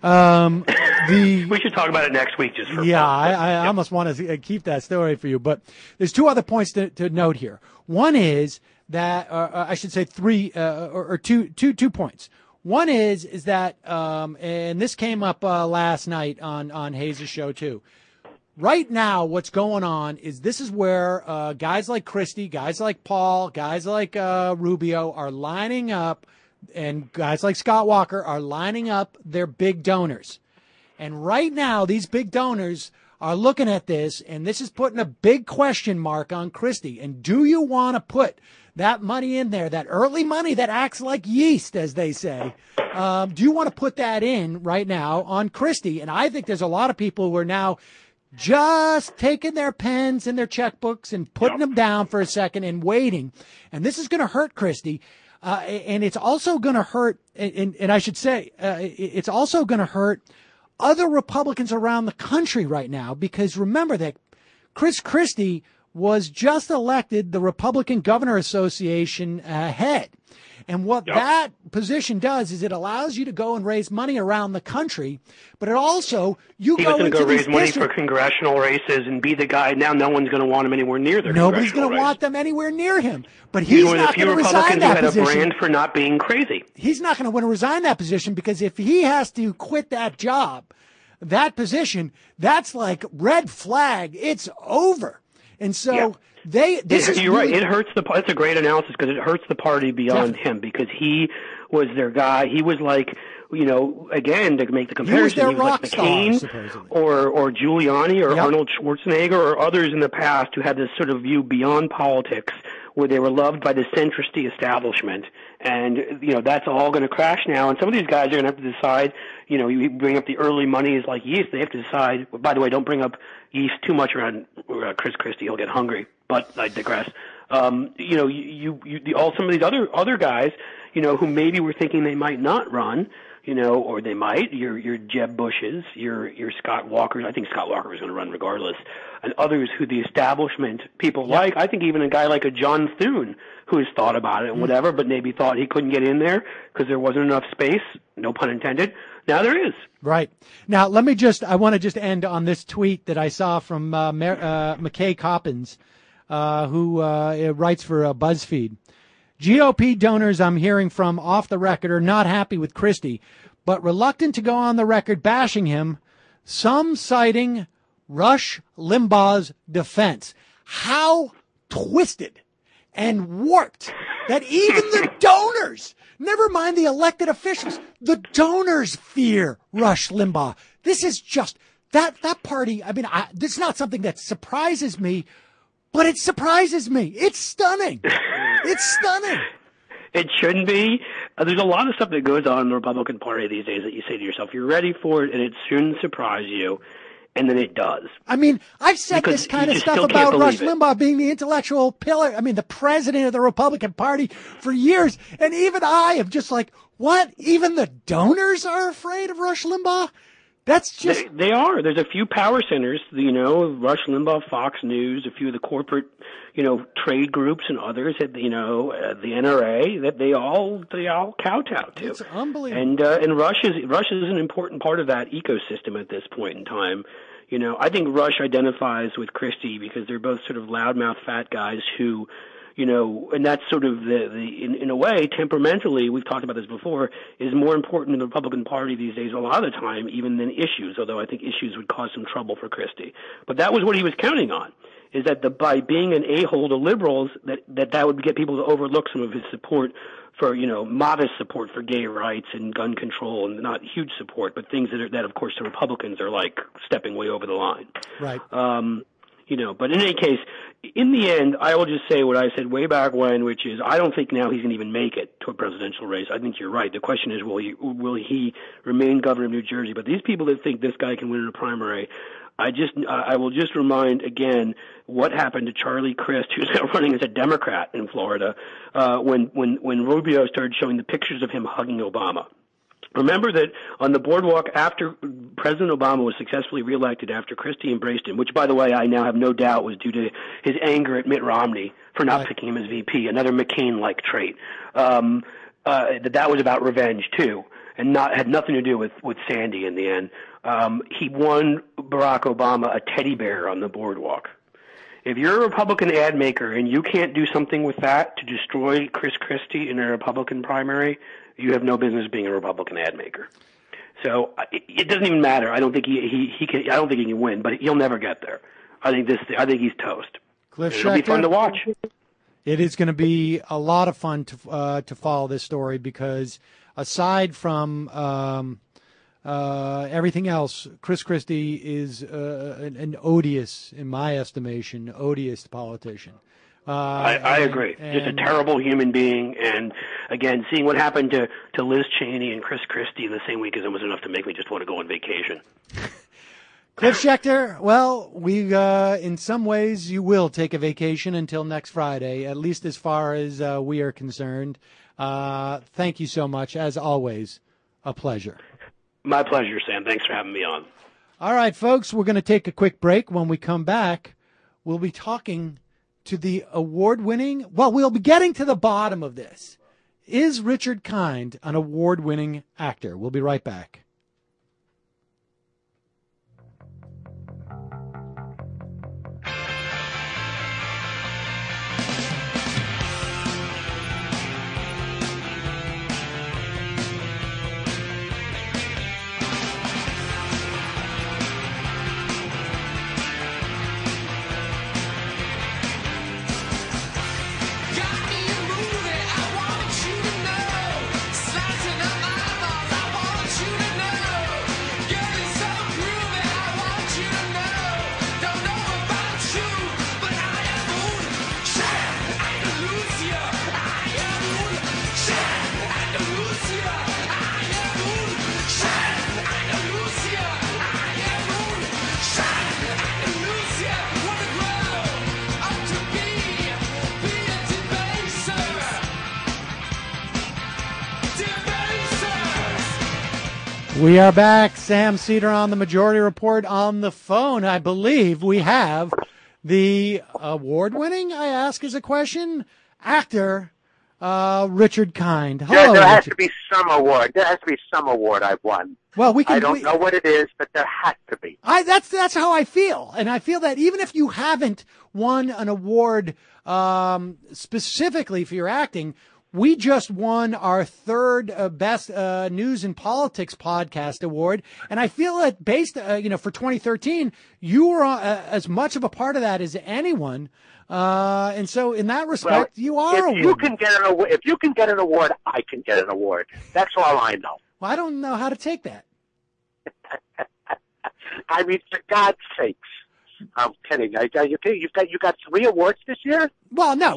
We should talk about it next week just for fun. I almost want to keep that story for you, but there's 2 other points to note here. One is that, I should say 3, or two points. One is that, and this came up last night on Hayes' show too. Right now, what's going on is this is where guys like Christie, guys like Paul, guys like Rubio are lining up, and guys like Scott Walker are lining up their big donors. And right now, these big donors are looking at this, and this is putting a big question mark on Christie. And do you want to put that money in there, that early money that acts like yeast, as they say? Do you want to put that in right now on Christie? And I think there's a lot of people who are now just taking their pens and their checkbooks and putting them down for a second and waiting. And this is going to hurt Christie. And it's also going to hurt, and I should say, it's also going to hurt other Republicans around the country right now, because remember that Chris Christie was just elected the Republican Governor Association head. And what that position does is it allows you to go and raise money around the country, but it also, he was going to go raise money for congressional races and be the guy. Now no one's going to want him anywhere near their Nobody's going to want them anywhere near him. But he's not going to resign that position. Who had a brand for not being crazy. He's not going to want to resign that position, because if he has to quit that job, that position, that's like red flag. It's over. And so you're right. It hurts it's a great analysis, because it hurts the party beyond him, because he was their guy. He was like, again, to make the comparison, he was like McCain or Giuliani or Arnold Schwarzenegger or others in the past who had this sort of view beyond politics, where they were loved by the centrist establishment. And, that's all going to crash now. And some of these guys are going to have to decide, you bring up the early monies like yeast. They have to decide, by the way, don't bring up yeast too much around Chris Christie. He'll get hungry. But I digress. Some of these other guys, who maybe were thinking they might not run, or they might, your Jeb Bushes, your Scott Walkers. I think Scott Walker was going to run regardless, and others who the establishment people like. I think even a guy like a John Thune, who has thought about it and whatever, but maybe thought he couldn't get in there because there wasn't enough space, no pun intended. Now there is. Right. Now, I want to just end on this tweet that I saw from McKay Coppins, who writes for BuzzFeed. GOP donors I'm hearing from off the record are not happy with Christie, but reluctant to go on the record bashing him, some citing Rush Limbaugh's defense. How twisted and warped that even the donors, never mind the elected officials, the donors fear Rush Limbaugh. This is just that party. I mean, this is not something that surprises me, but it surprises me. It's stunning. It's stunning. It shouldn't be. There's a lot of stuff that goes on in the Republican Party these days that you say to yourself, you're ready for it, and it shouldn't surprise you. And then it does. I mean, I've said this kind of stuff about Rush Limbaugh being the intellectual pillar, the president of the Republican Party for years. And even I am just like, what? Even the donors are afraid of Rush Limbaugh? That's just... They are. There's a few power centers, Rush Limbaugh, Fox News, a few of the corporate, trade groups and others, the NRA, that they all kowtow to. It's unbelievable. And Rush is an important part of that ecosystem at this point in time. I think Rush identifies with Christie because they're both sort of loudmouth fat guys who, and that's sort of in a way, temperamentally, we've talked about this before, is more important in the Republican Party these days a lot of the time, even than issues, although I think issues would cause some trouble for Christie. But that was what he was counting on, is that by being an a-hole to liberals, that would get people to overlook some of his support for, modest support for gay rights and gun control, and not huge support, but things that of course, the Republicans are like stepping way over the line. Right. But in any case, in the end, I will just say what I said way back when, which is I don't think now he's going to even make it to a presidential race. I think you're right. The question is, will he remain governor of New Jersey? But these people that think this guy can win in a primary, I will just remind again what happened to Charlie Crist, who's now running as a Democrat in Florida, when Rubio started showing the pictures of him hugging Obama. Remember that on the boardwalk after President Obama was successfully reelected after Christie embraced him, which, by the way, I now have no doubt was due to his anger at Mitt Romney for not picking him as VP, another McCain-like trait, that was about revenge, too, and had nothing to do with Sandy in the end. He won Barack Obama a teddy bear on the boardwalk. If you're a Republican ad maker and you can't do something with that to destroy Chris Christie in a Republican primary, you have no business being a Republican ad maker. So it doesn't even matter. I don't think he can. I don't think he can win, but he'll never get there. I think he's toast. Cliff It'll be fun to watch. It is going to be a lot of fun to follow this story because aside from everything else, Chris Christie is an odious, in my estimation, odious politician. I agree. Just a terrible human being. And again, seeing what happened to Liz Cheney and Chris Christie the same week as it was enough to make me just want to go on vacation. Cliff Schechter, well, in some ways, you will take a vacation until next Friday, at least as far as we are concerned. Thank you so much. As always, a pleasure. My pleasure, Sam. Thanks for having me on. All right, folks, we're going to take a quick break. When we come back, we'll be talking to the award-winning, well, we'll be getting to the bottom of this. Is Richard Kind an award-winning actor? We'll be right back. We are back. Sam Cedar on the Majority Report on the phone. I believe we have the award-winning, I ask as a question, actor, Richard Kind. Hello, there has Richard. to be some award. There has to be some award I've won. Well, we can. I don't know what it is, but there has to be. That's how I feel, and I feel that even if you haven't won an award specifically for your acting, we just won our third best news and politics podcast award, and I feel that based, for 2013, you were as much of a part of that as anyone, and so in that respect, you are. If you can get an award, I can get an award. That's all I know. Well, I don't know how to take that. I mean, for God's sakes. I'm kidding. You got 3 awards this year? Well, no,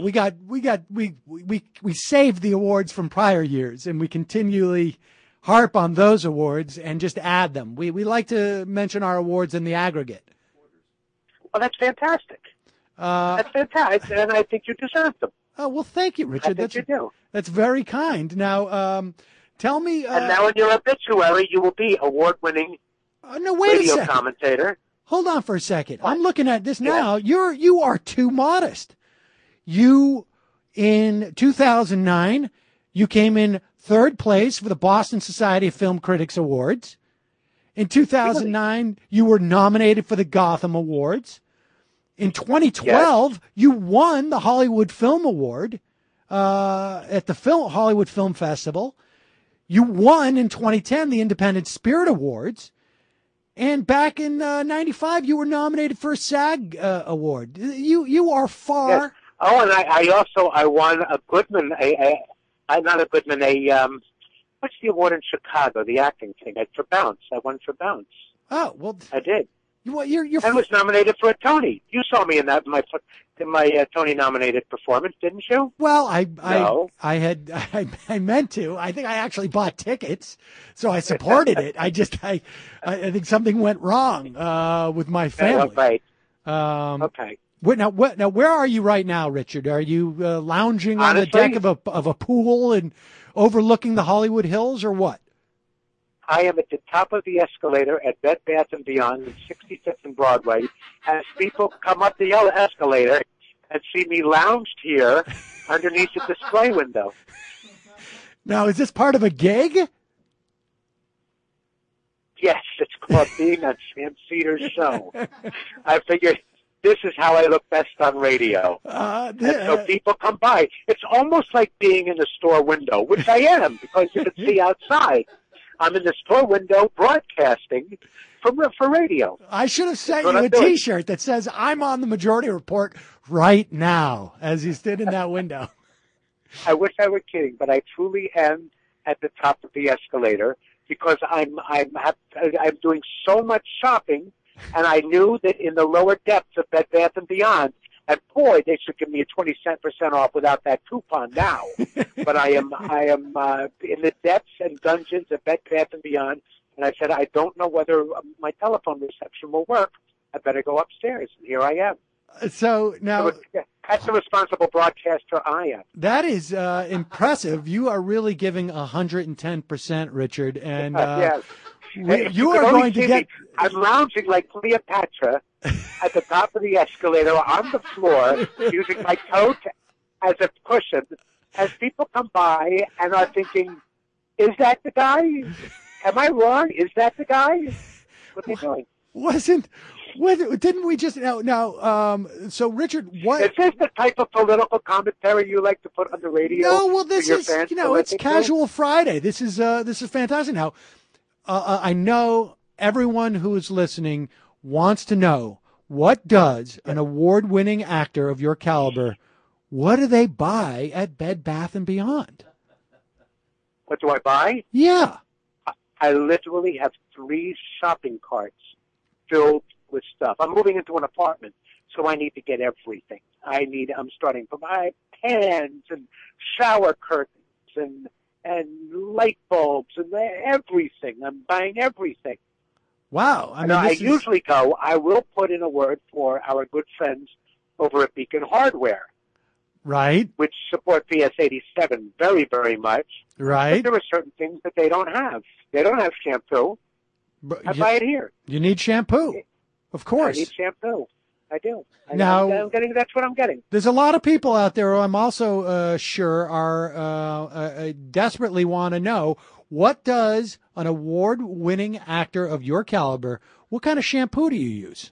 we saved the awards from prior years, and we continually harp on those awards and just add them. We like to mention our awards in the aggregate. Well, that's fantastic. That's fantastic, and I think you deserve them. Oh, well, thank you, Richard. I think you do. That's very kind. Now, tell me. And now in your obituary, you will be award-winning radio commentator. Hold on for a second. I'm looking at this now. You are too modest. You, in 2009, you came in 3rd place for the Boston Society of Film Critics Awards. In 2009, you were nominated for the Gotham Awards. In 2012, you won the Hollywood Film Award at the Hollywood Film Festival. You won in 2010 the Independent Spirit Awards. And back in 95, you were nominated for a SAG award. You are far. Yes. Oh, and I won a Goodman, not a Goodman, what's the award in Chicago, the acting thing, for Bounce. I won for Bounce. Oh, well. I did. You're I was nominated for a Tony. You saw me in that, my Tony-nominated performance, didn't you? Well, No. I meant to. I think I actually bought tickets, so I supported it. I think something went wrong with my family. Right. Okay. Now, where are you right now, Richard? Are you lounging on the deck of a pool and overlooking the Hollywood Hills, or what? I am at the top of the escalator at Bed Bath & Beyond in 65th and Broadway as people come up the escalator and see me lounged here underneath the display window. Now, is this part of a gig? Yes, it's called being on Sam Cedar's show. I figured this is how I look best on radio. And so people come by. It's almost like being in the store window, which I am because you can see outside. I'm in the store window broadcasting for radio. I should have sent you a T-shirt that says, "I'm on the Majority Report right now," as you stood in that window. I wish I were kidding, but I truly am at the top of the escalator because I'm doing so much shopping, and I knew that in the lower depths of Bed Bath & Beyond, and boy, they should give me a 20% off without that coupon now. But I am in the depths and dungeons of Bed Bath & Beyond, and I said, I don't know whether my telephone reception will work. I better go upstairs, and here I am. So now, that's the responsible broadcaster I am. That is impressive. You are really giving 110%, Richard, and yes. you are going to get. I'm lounging like Cleopatra at the top of the escalator on the floor, using my coat as a cushion, as people come by and are thinking, "Is that the guy? Am I wrong? Is that the guy? What are they doing?" Didn't we just now? So Richard, what is this the type of political commentary you like to put on the radio? No, well, this is it's Casual Friday. This is fantastic. Now, I know everyone who is listening wants to know, what does an award-winning actor of your caliber, what do they buy at Bed Bath & Beyond? What do I buy? Yeah, I literally have 3 shopping carts filled with stuff. I'm moving into an apartment, so I need to get everything. I'm starting from my pans and shower curtains and light bulbs and everything. I'm buying everything. Wow. I will put in a word for our good friends over at Beacon Hardware. Right. Which support PS87 very, very much. Right. But there are certain things that they don't have. They don't have shampoo. But I buy it here. You need shampoo. Of course. I need shampoo. I do. Now, that's what I'm getting. There's a lot of people out there who I'm also sure are desperately want to know, what does an award-winning actor of your caliber, what kind of shampoo do you use?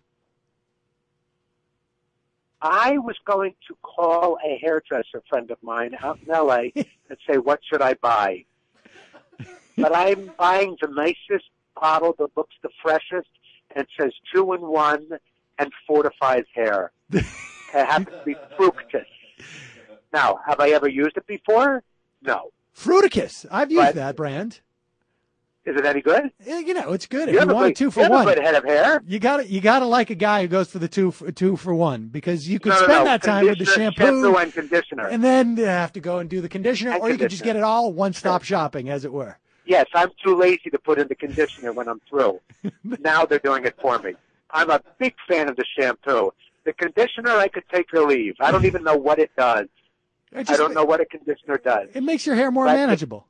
I was going to call a hairdresser friend of mine out in L.A. and say, what should I buy? But I'm buying the nicest bottle that looks the freshest and says 2-in-1 and fortifies hair. It happens to be Fructis. Now, have I ever used it before? No. Fruticus. I've used that brand. Is it any good? It's good. If you want a 2 for 1. You have a good head of hair. You got to like a guy who goes for the two for 1, because you could spend that time with the shampoo and conditioner, and then you have to go and do the conditioner, or you could just get it all one-stop shopping, as it were. Yes, I'm too lazy to put in the conditioner when I'm through. Now they're doing it for me. I'm a big fan of the shampoo. The conditioner, I could take or leave. I don't even know what it does. I don't know what a conditioner does. It makes your hair more manageable.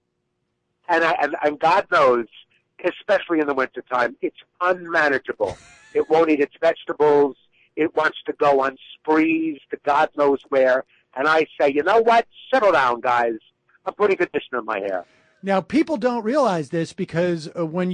And God knows, especially in the wintertime, it's unmanageable. It won't eat its vegetables. It wants to go on sprees to God knows where. And I say, you know what? Settle down, guys. I'm putting conditioner in my hair. Now, people don't realize this, because when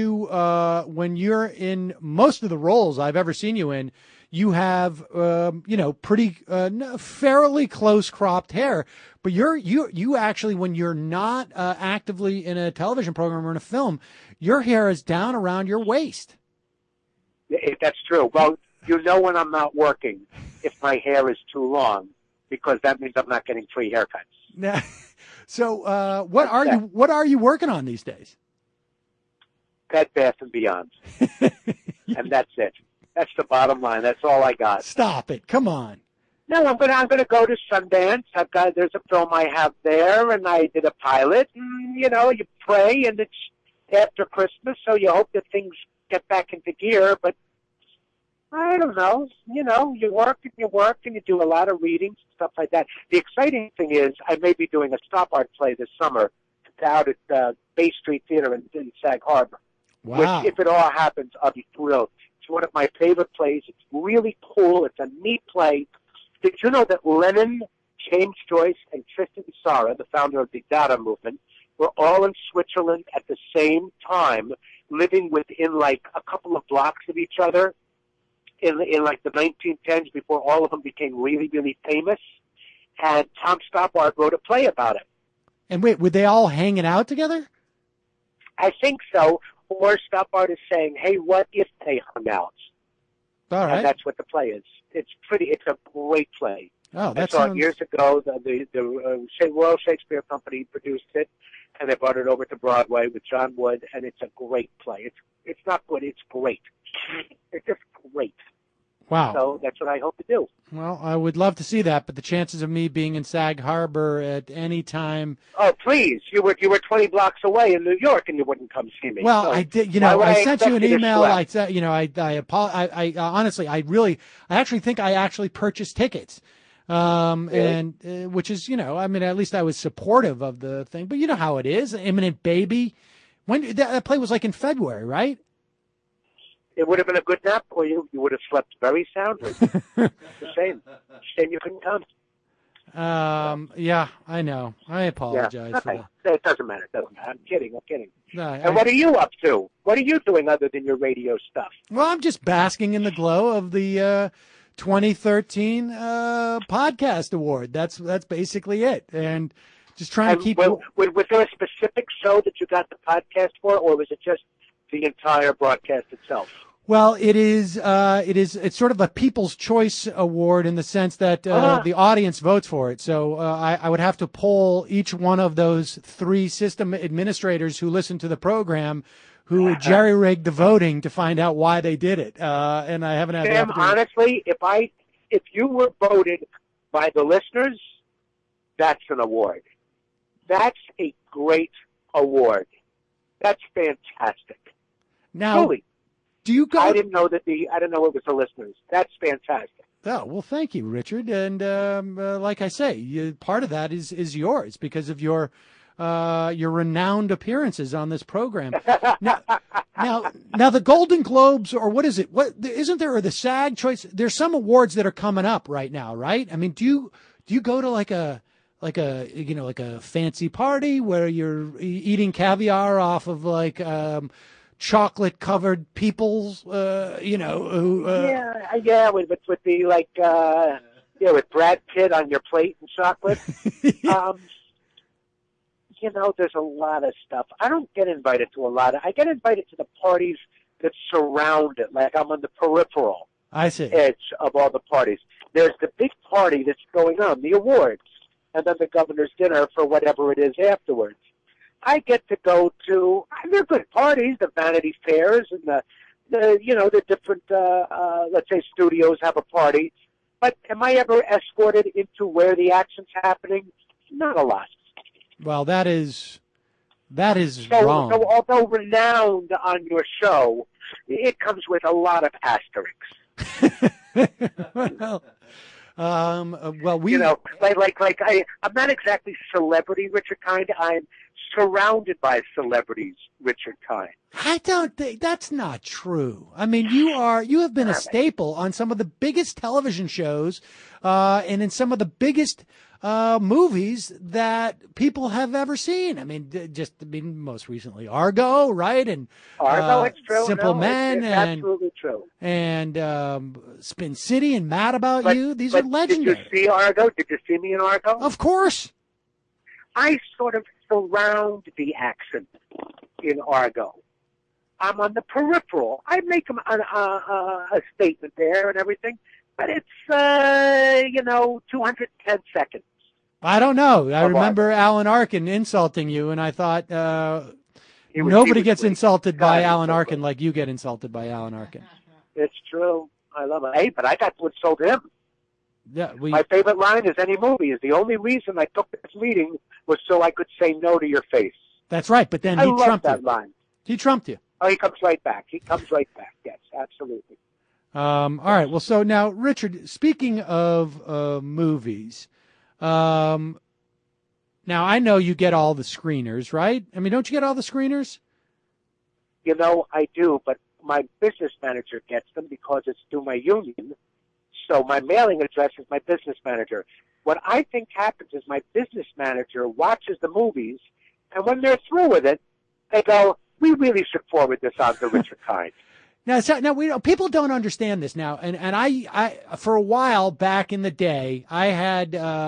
you're in most of the roles I've ever seen you in, you have, pretty, fairly close cropped hair. But you actually, when you're not actively in a television program or in a film, your hair is down around your waist. That's true. Well, when I'm not working, if my hair is too long, because that means I'm not getting free haircuts. Now, so what are you working on these days? Bed Bath & Beyond. And that's it. That's the bottom line. That's all I got. Stop it. Come on. No, I'm gonna go to Sundance. There's a film I have there, and I did a pilot. And, you pray, and it's after Christmas, so you hope that things get back into gear. But I don't know. You work and you do a lot of readings, stuff like that. The exciting thing is, I may be doing a stop art play this summer out at Bay Street Theater in Sag Harbor. Wow. Which, if it all happens, I'll be thrilled. It's one of my favorite plays. It's really cool. It's a neat play. Did you know that Lenin, James Joyce, and Tristan Tzara, the founder of the Dada movement, were all in Switzerland at the same time, living within like a couple of blocks of each other in like the 1910s, before all of them became really, really famous? And Tom Stoppard wrote a play about it. And wait, were they all hanging out together? I think so. Or Stoppard is saying, hey, what if they hung out? All right. And that's what the play is. It's a great play. Oh, I that saw sounds... it years ago. The Royal Shakespeare Company produced it, and they brought it over to Broadway with John Wood, and it's a great play. It's not good. It's great. It's just great. Wow. So that's what I hope to do. Well, I would love to see that, but the chances of me being in Sag Harbor at any time... Oh, please! You were 20 blocks away in New York, and you wouldn't come see me. Well, so I did. why would I sent you an expect to email. schlep? I said, honestly, I actually think I actually purchased tickets, Really? and which is, at least I was supportive of the thing. But you know how it is. Imminent Baby. When that play was like in February, right? It would have been a good nap for you. You would have slept very soundly. It's a shame. Shame you couldn't come. Yeah, I know. I apologize Yeah. for Okay. that. It doesn't matter. I'm kidding. No, And what are you up to? What are you doing other than your radio stuff? Well, I'm just basking in the glow of the 2013 podcast award. That's basically it, and just trying to keep. Was there a specific show that you got the podcast for, or was it just the entire broadcast itself? Well, it's sort of a People's Choice Award in the sense that the audience votes for it. So I would have to poll each one of those 3 system administrators who listen to the program, who jerry-rigged the voting to find out why they did it. And I haven't had Sam, the opportunity. honestly, if you were voted by the listeners, that's an award. That's a great award. That's fantastic. Now, Truly. do you go? I didn't know it was the listeners. That's fantastic. Oh, well, thank you, Richard. And like I say, part of that is yours because of your renowned appearances on this program. Now the Golden Globes, or what is it? What isn't there? Or the SAG Choice? There's some awards that are coming up right now, right? I mean, do you go to like a fancy party where you're eating caviar off of like chocolate covered peoples, who yeah, with the with Brad Pitt on your plate and chocolate. There's a lot of stuff. I don't get invited to a lot. I get invited to the parties that surround it, like I'm on the peripheral I see. edge of all the parties. There's the big party that's going on, the awards, and then the governor's dinner for whatever it is afterwards. I get to go to, they're good parties, the Vanity Fairs and the different, let's say, studios have a party. But am I ever escorted into where the action's happening? Not a lot. Well, that is wrong. So although renowned on your show, it comes with a lot of asterisks. I'm not exactly celebrity Richard Kind. I'm surrounded by celebrities Richard Kind. I don't think that's not true. I mean, you have been a staple on some of the biggest television shows, and in some of the biggest movies that people have ever seen. I mean, most recently Argo, right? And Argo, it's true. Simple Men, it's and absolutely true. And Spin City and Mad About You. These are legendary. Did you see Argo? Did you see me in Argo? Of course. I sort of surround the action in Argo. I'm on the peripheral. I make a statement there and everything, but it's 210 seconds. I don't know. I remember Alan Arkin insulting you, and I thought nobody gets insulted by Alan Arkin like you get insulted by Alan Arkin. It's true. I love it. Hey, but I got to insult him. Yeah, my favorite line is any movie. Is the only reason I took this meeting was so I could say no to your face. That's right, but then he trumped that you. Line. He trumped you. Oh, he comes right back. Yes, absolutely. All right. Well, so now, Richard, speaking of movies, now I know you get all the screeners, right? I mean, don't you get all the screeners? I do, but my business manager gets them because it's through my union. So my mailing address is my business manager. What I think happens is my business manager watches the movies, and when they're through with it, they go, we really should forward this on to Richard Kind. Now people don't understand this now, and I for a while back in the day, I had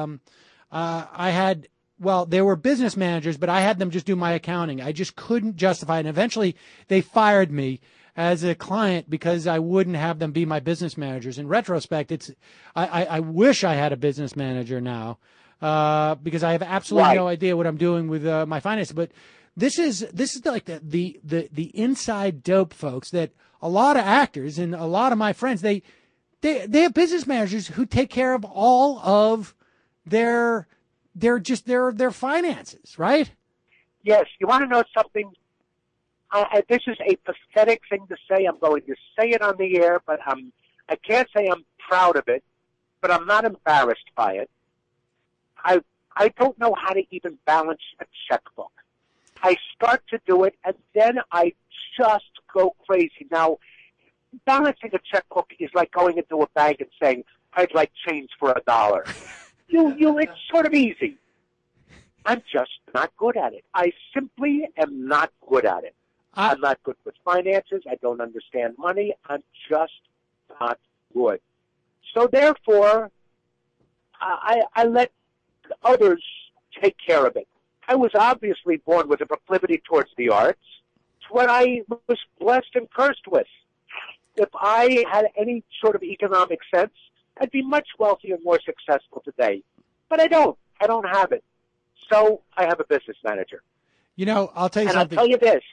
they were business managers, but I had them just do my accounting. I just couldn't justify it, and eventually they fired me. as a client because I wouldn't have them be my business managers. In retrospect, I wish I had a business manager now because I have absolutely no idea what I'm doing with my finances. But this is like the inside dope, folks, that a lot of actors and a lot of my friends, they have business managers who take care of all of their finances, right? Yes. You want to know something? This is a pathetic thing to say. I'm going to say it on the air, but I can't say I'm proud of it, but I'm not embarrassed by it. I don't know how to even balance a checkbook. I start to do it, and then I just go crazy. Now, balancing a checkbook is like going into a bank and saying, I'd like change for $1. It's sort of easy. I'm just not good at it. I simply am not good at it. I'm not good with finances. I don't understand money. I'm just not good. So therefore, I let others take care of it. I was obviously born with a proclivity towards the arts. It's what I was blessed and cursed with. If I had any sort of economic sense, I'd be much wealthier and more successful today. But I don't. I don't have it. So I have a business manager. You know, I'll tell you and something. I'll tell you this.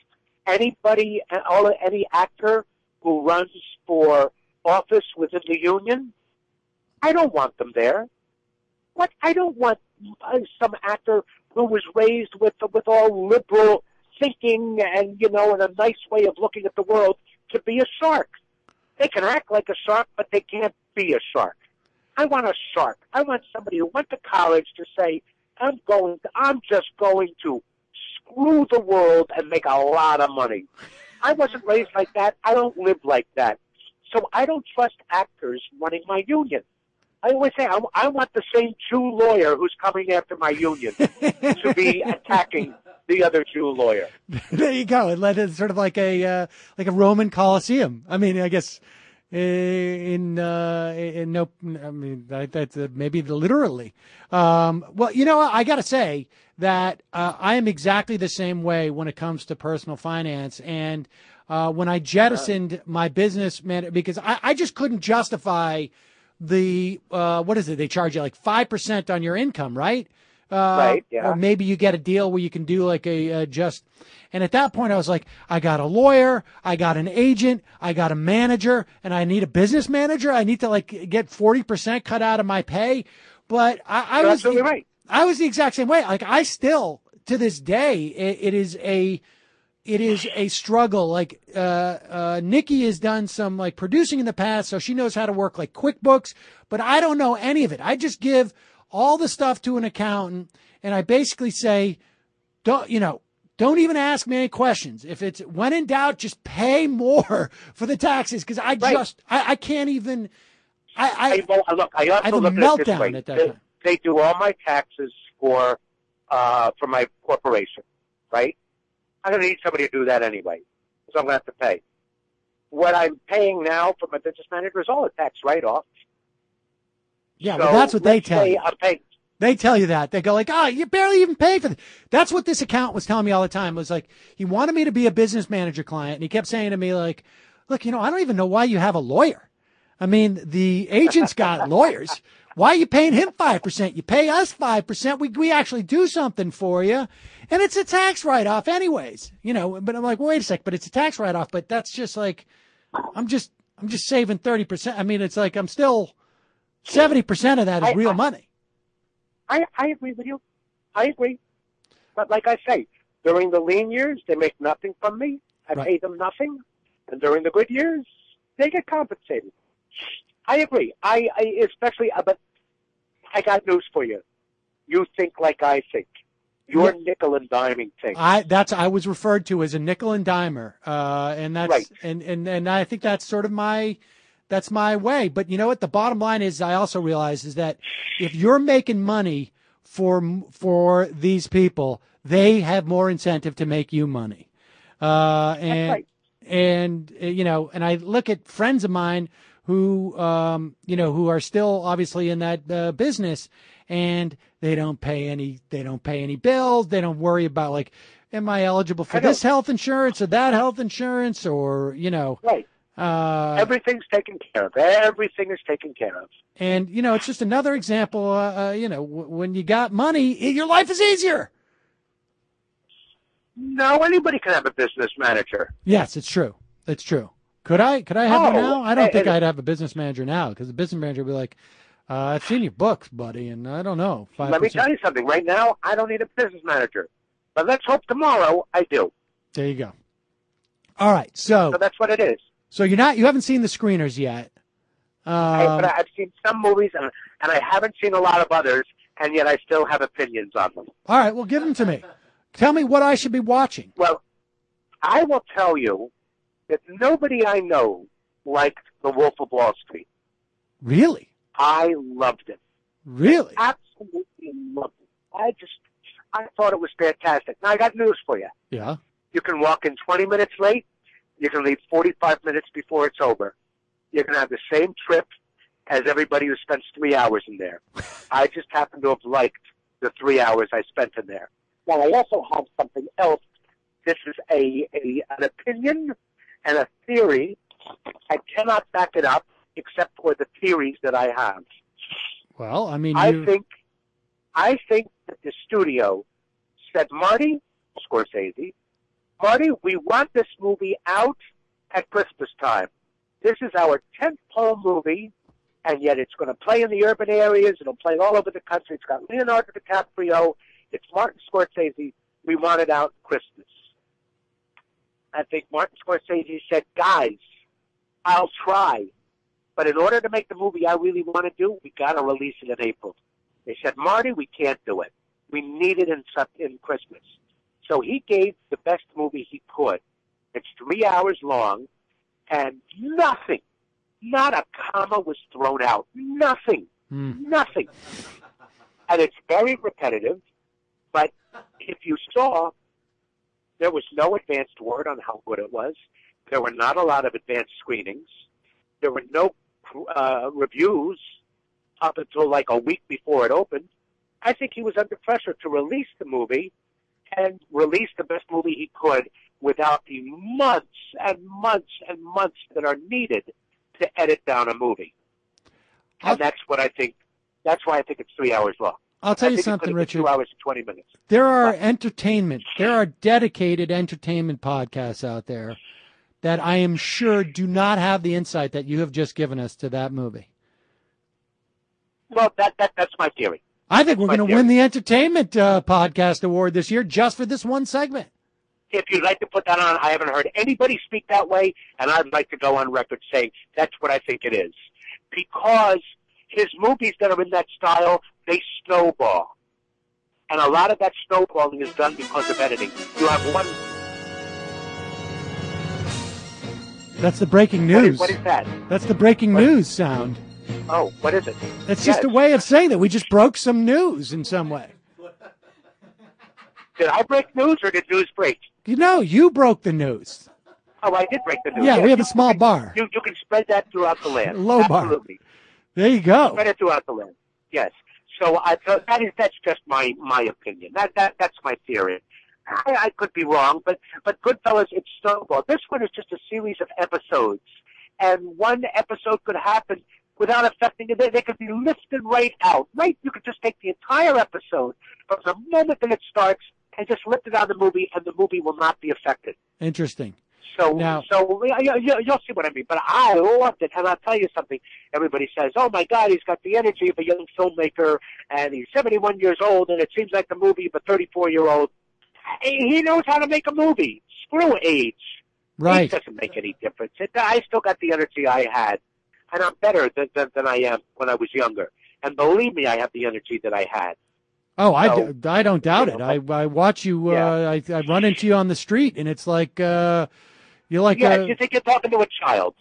Any actor who runs for office within the union, I don't want them there. What? I don't want some actor who was raised with all liberal thinking and, and a nice way of looking at the world to be a shark. They can act like a shark, but they can't be a shark. I want a shark. I want somebody who went to college to say, I'm just going to screw the world and make a lot of money. I wasn't raised like that. I don't live like that. So I don't trust actors running my union. I always say I want the same Jew lawyer who's coming after my union to be attacking the other Jew lawyer. There you go. It's sort of like a Roman Colosseum. I mean, I guess that's maybe literally. Well, I got to say that I am exactly the same way when it comes to personal finance. And when I jettisoned my business man, because I just couldn't justify the what is it? They charge you like 5% on your income, right? Right. Yeah. Or maybe you get a deal where you can do like a just. And at that point, I was like, I got a lawyer, I got an agent, I got a manager, and I need a business manager. I need to get 40% cut out of my pay. But I was absolutely right. I was the exact same way. Like I still, to this day, it is a struggle. Like Nikki has done some producing in the past, so she knows how to work like QuickBooks, but I don't know any of it. I just give all the stuff to an accountant, and I basically say, don't even ask me any questions. If it's when in doubt, just pay more for the taxes, because I can't even. I also have a look meltdown at that time. They do all my taxes for my corporation, right? I don't need somebody to do that anyway, so I'm going to have to pay. What I'm paying now for my business manager is all a tax write-off. Yeah, well, that's what they tell you. I'm paying. They tell you that. They go like, you barely even pay for this. That's what this accountant was telling me all the time. It was like, he wanted me to be a business manager client, and he kept saying to me like, look, I don't even know why you have a lawyer. I mean, the agent's got lawyers. Why are you paying him 5%? You pay us 5%. We actually do something for you. And it's a tax write-off anyways, but I'm like, wait a sec, but it's a tax write-off. But that's just like, I'm just saving 30%. I mean, it's like, I'm still 70% of that is real money. I agree with you. I agree. But like I say, during the lean years, they make nothing from me. I pay them nothing. And during the good years, they get compensated. I agree. But I got news for you. You think like I think. You're nickel and diming things. I was referred to as a nickel and dimer. And that's, right. And I think that's sort of that's my way. But you know what? The bottom line is, I also realize is that if you're making money for these people, they have more incentive to make you money. That's right. And I look at friends of mine who, who are still obviously in that business, and they don't pay any bills. They don't worry about, like, am I eligible for this health insurance or that health insurance, or, Right. Everything's taken care of. Everything is taken care of. And, it's just another example, when you got money, your life is easier. No, anybody can have a business manager. Yes, it's true. It's true. Could I have one now? I don't think I'd have a business manager now, because the business manager would be like, I've seen your books, buddy, and I don't know. 5%. Let me tell you something. Right now, I don't need a business manager. But let's hope tomorrow I do. There you go. All right, so that's what it is. So you haven't seen the screeners yet. But I've seen some movies, and I haven't seen a lot of others, and yet I still have opinions on them. All right, well, give them to me. Tell me what I should be watching. Well, I will tell you that nobody I know liked The Wolf of Wall Street. Really? I loved it. Really? I absolutely loved it. I thought it was fantastic. Now, I got news for you. Yeah? You can walk in 20 minutes late. You can leave 45 minutes before it's over. You can have the same trip as everybody who spends 3 hours in there. I just happen to have liked the 3 hours I spent in there. Now, I also have something else. This is an opinion and a theory. I cannot back it up except for the theories that I have. Well, I mean, I think that the studio said, Marty Scorsese, Marty, we want this movie out at Christmas time. This is our tentpole movie, and yet it's going to play in the urban areas. It'll play all over the country. It's got Leonardo DiCaprio. It's Martin Scorsese. We want it out Christmas. I think Martin Scorsese said, guys, I'll try. But in order to make the movie I really want to do, we got to release it in April. They said, Marty, we can't do it. We need it in Christmas. So he gave the best movie he could. It's 3 hours long, and nothing, not a comma was thrown out. Nothing. Nothing. And it's very repetitive, but if you saw, there was no advanced word on how good it was. There were not a lot of advanced screenings. There were no reviews up until like a week before it opened. I think he was under pressure to release the movie and release the best movie he could without the months and months and months that are needed to edit down a movie. And that's what I think. That's why I think it's 3 hours long. I'll tell you something, Richard. 2 hours and 20 minutes. There are there are dedicated entertainment podcasts out there that I am sure do not have the insight that you have just given us to that movie. Well, that's my theory. I think we're going to win the Entertainment Podcast Award this year just for this one segment. If you'd like to put that on, I haven't heard anybody speak that way, and I'd like to go on record saying that's what I think it is. Because his movies that are in that style, they snowball. And a lot of that snowballing is done because of editing. You have one... That's the breaking news. What is that? That's the breaking news sound. Oh, what is it? It's just a way of saying that we just broke some news in some way. Did I break news or did news break? You broke the news. Oh, I did break the news. Yeah, we have a small bar. You can spread that throughout the land. Low Absolutely. bar. There you go. Spread it throughout the land. Yes. So that's just my opinion. That's my theory. I could be wrong, but Goodfellas, it's snowball. This one is just a series of episodes, and one episode could happen without affecting it. They could be lifted right out. Right? You could just take the entire episode from the moment that it starts and just lift it out of the movie, and the movie will not be affected. Interesting. So you'll see what I mean. But I loved it, and I'll tell you something. Everybody says, "Oh my God, he's got the energy of a young filmmaker, and he's 71 years old, and it seems like the movie of a 34-year-old." He knows how to make a movie. Screw age. Right. It doesn't make any difference. I still got the energy I had, and I'm better than I am when I was younger. And believe me, I have the energy that I had. Oh, I don't doubt it. I watch you. I run into you on the street, and it's like you're like. Yeah, you think you're talking to a child.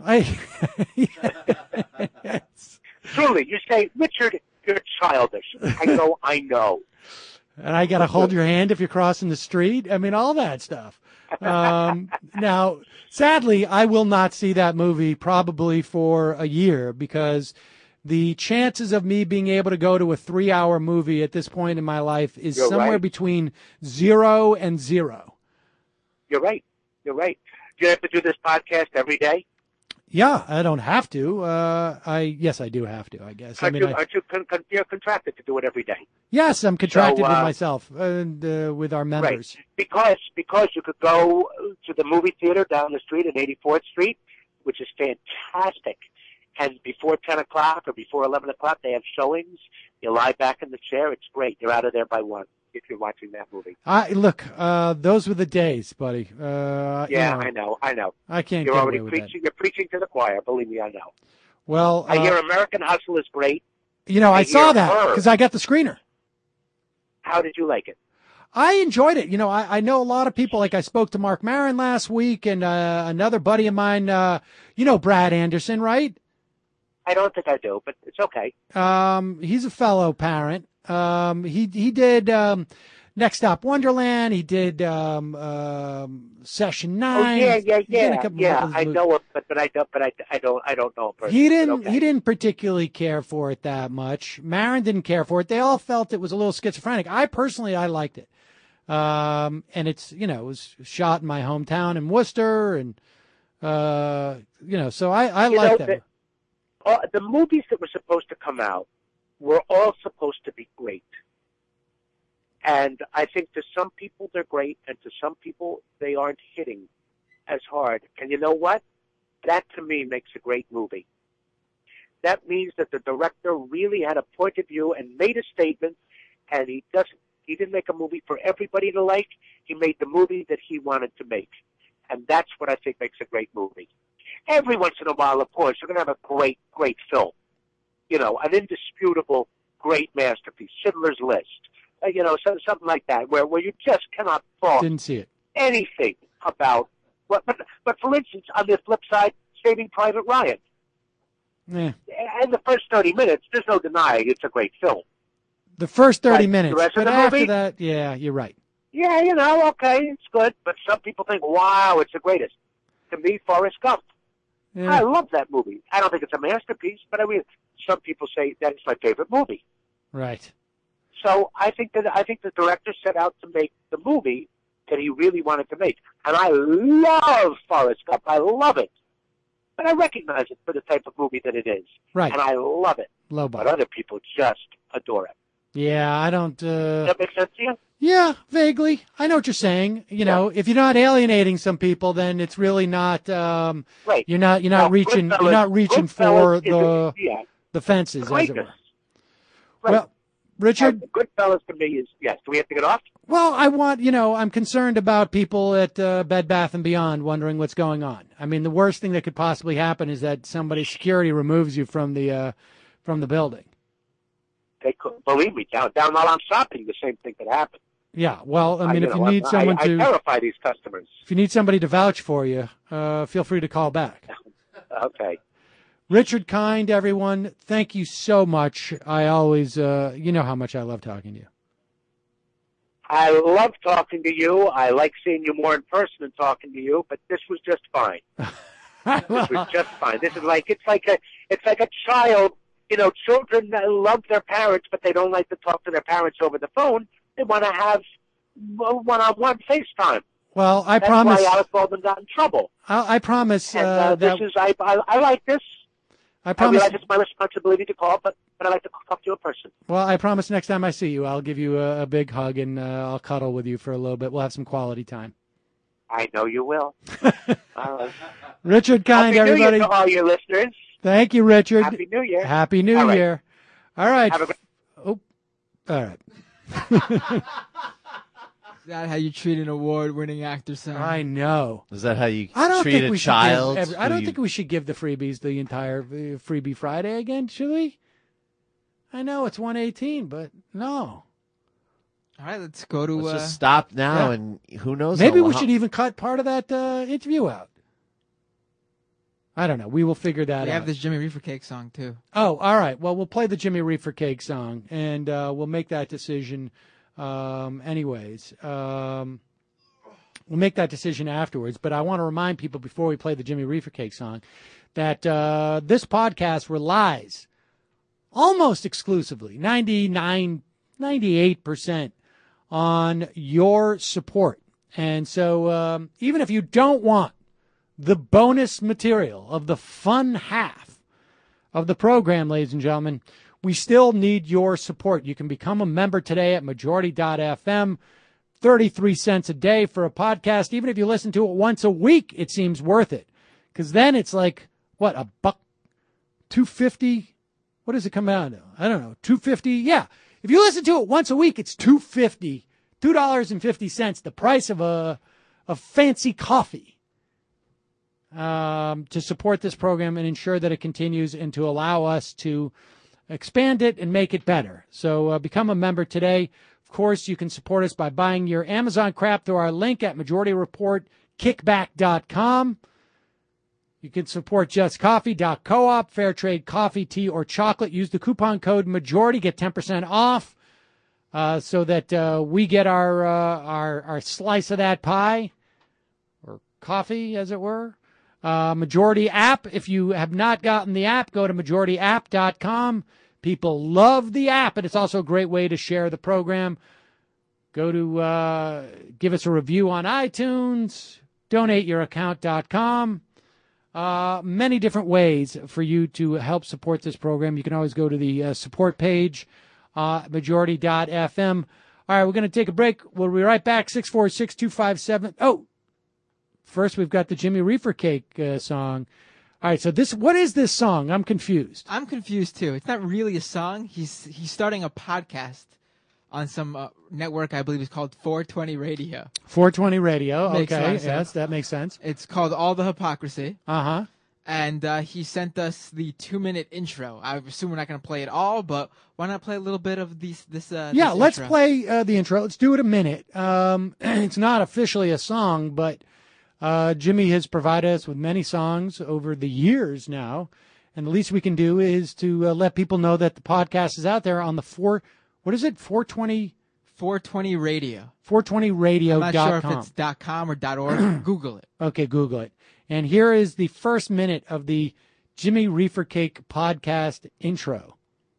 Yes. Truly, you say, Richard, you're childish. I go, I know. And I got to hold your hand if you're crossing the street. I mean, all that stuff. Now, sadly, I will not see that movie probably for a year because the chances of me being able to go to a 3-hour movie at this point in my life is You're somewhere right. between 0 and 0. You're right. You're right. Do you have to do this podcast every day? Yeah, I don't have to. Yes, I do have to, I guess. Aren't you you're contracted to do it every day? Yes, I'm contracted So, with myself and with our members. Right. Because you could go to the movie theater down the street at 84th Street, which is fantastic. And before 10 o'clock or before 11 o'clock, they have showings. You lie back in the chair. It's great. You're out of there by 1 if you're watching that movie. Look, those were the days, buddy. Yeah, I know. I can't You're get already away with preaching. You're preaching to the choir. Believe me, I know. Well, I hear American Hustle is great. I saw hear that Her. because I got the screener. How did you like it? I enjoyed it. I know a lot of people, like I spoke to Mark Maron last week and another buddy of mine, Brad Anderson, right? I don't think I do, but it's okay. He's a fellow parent. He did Next Stop Wonderland. He did Session 9. Oh yeah. of I know it, but I don't know it personally. He didn't. Okay. He didn't particularly care for it that much. Maron didn't care for it. They all felt it was a little schizophrenic. I liked it. And it's it was shot in my hometown in Worcester, and so I liked that. The movies that were supposed to come out were all supposed to be great. And I think to some people they're great, and to some people they aren't hitting as hard. And you know what? That to me makes a great movie. That means that the director really had a point of view and made a statement, and he didn't make a movie for everybody to like. He made the movie that he wanted to make. And that's what I think makes a great movie. Every once in a while, of course, you're going to have a great, great film. An indisputable great masterpiece, Schindler's List. Something like that, where you just cannot fault Didn't see it. anything about. But for instance, on the flip side, Saving Private Ryan. Yeah. In the first 30 minutes, there's no denying it's a great film. The first 30 But minutes, the rest of but the after movie? that, yeah, you're right. Yeah, okay, it's good. But some people think, wow, it's the greatest. To me, Forrest Gump. Yeah. I love that movie. I don't think it's a masterpiece, but some people say that it's my favorite movie. Right. So I think the director set out to make the movie that he really wanted to make. And I love Forrest Gump. I love it. But I recognize it for the type of movie that it is. Right. And I love it. Low But budget. other people just adore it. Yeah, I don't. Does that make sense to you? Yeah, vaguely. I know what you're saying. If you're not alienating some people, then it's really not. Right. You're not Now, reaching. Goodfellas- You're not reaching for Goodfellas the fences, as it greatness. were. Right. Well, Richard. And Goodfellas to me is, yes. Do we have to get off? Well, I'm concerned about people at Bed Bath & Beyond wondering what's going on. I mean, the worst thing that could possibly happen is that somebody's security removes you from the building. They could, believe me, down while I'm shopping, the same thing could happen. Yeah, well, I mean, if you need I terrify these customers. if you need somebody to vouch for you, feel free to call back. Okay. Richard Kind, everyone, thank you so much. I always, you know how much I love talking to you. I love talking to you. I like seeing you more in person than talking to you, but this was just fine. This was just fine. This is it's like a child. Children love their parents, but they don't like to talk to their parents over the phone. They want to have one-on-one FaceTime. Well, That's promise. why Alec Baldwin got in trouble. I promise And that this is I like this. I promise. realize it's my responsibility to call, but I like to talk to a person. Well, I promise next time I see you, I'll give you a big hug and I'll cuddle with you for a little bit. We'll have some quality time. I know you will. All right. Richard Kind, Happy New everybody. Year to all your listeners. Thank you, Richard. Happy New Year. Happy New All right. Year. All right. Have a good- Oh, all right. Is that how you treat an award-winning actor, Sam? I know. Is that how you I don't treat think a we child? should give I don't think we should give the freebies the entire Freebie Friday again, should we? I know it's 118, but no. All right, let's go to. Let's just stop now, yeah. and who knows? Maybe how we long- should even cut part of that interview out. I don't know. We will figure that we out. have this Jimmy Reefer Cake song too. Oh, all right. Well, we'll play the Jimmy Reefer Cake song, and we'll make that decision Anyways, we'll make that decision afterwards. But I want to remind people before we play the Jimmy Reefer Cake song that this podcast relies almost exclusively, 98% on your support. And so even if you don't want the bonus material of the fun half of the program, ladies and gentlemen, we still need your support. You can become a member today at majority.fm, 33 cents a day for a podcast. Even if you listen to it once a week, it seems worth it. Because then it's like, what, $2.50? What does it come out to? I don't know, $2.50? Yeah. If you listen to it once a week, it's $2.50, $2.50, the price of a fancy coffee, to support this program and ensure that it continues and to allow us to expand it and make it better. So become a member today. Of course, you can support us by buying your Amazon crap through our link at MajorityReportKickback.com. You can support JustCoffee.coop, fair trade coffee, tea, or chocolate. Use the coupon code MAJORITY, get 10% off, so that we get our slice of that pie, or coffee, as it were. Majority app. If you have not gotten the app, go to MajorityApp.com. People love the app, and it's also a great way to share the program. Go to give us a review on iTunes, DonateYourAccount.com. Many different ways for you to help support this program. You can always go to the support page, majority.fm. All right, we're going to take a break. We'll be right back. 646-257. Oh, first we've got the Jimmy Reefer Cake song. All right, so what is this song? I'm confused. I'm confused too. It's not really a song. He's starting a podcast on some network, I believe it's called 420 Radio. 420 Radio, Makes a lot okay. of sense. Yes, that makes sense. It's called All the Hypocrisy. Uh-huh. And he sent us the 2-minute intro. I assume we're not going to play it all, but why not play a little bit of this Yeah, let's intro? play the intro. Let's do it a minute. It's not officially a song, but Jimmy has provided us with many songs over the years now, and the least we can do is to let people know that the podcast is out there on the 420 Radio. 420radio.com. I'm not sure if it's .com or .org. Google it. Okay, Google it. And here is the first minute of the Jimmy Reefer Cake podcast intro.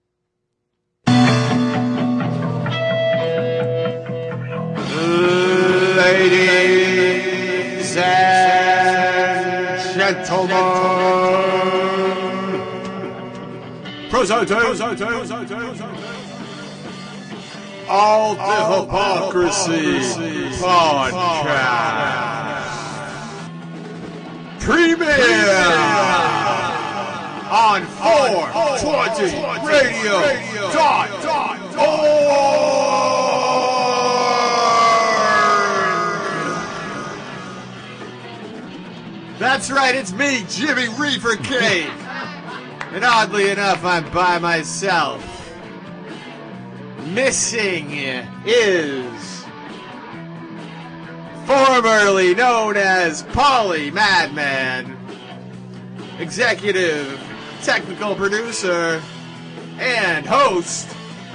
Ladies and gentlemen, All the Hypocrisy Podcast premiere on 420radio.org. That's right, it's me, Jimmy Reefer Cake. And oddly enough, I'm by myself. Missing is formerly known as Paulie Madman, executive technical producer and host,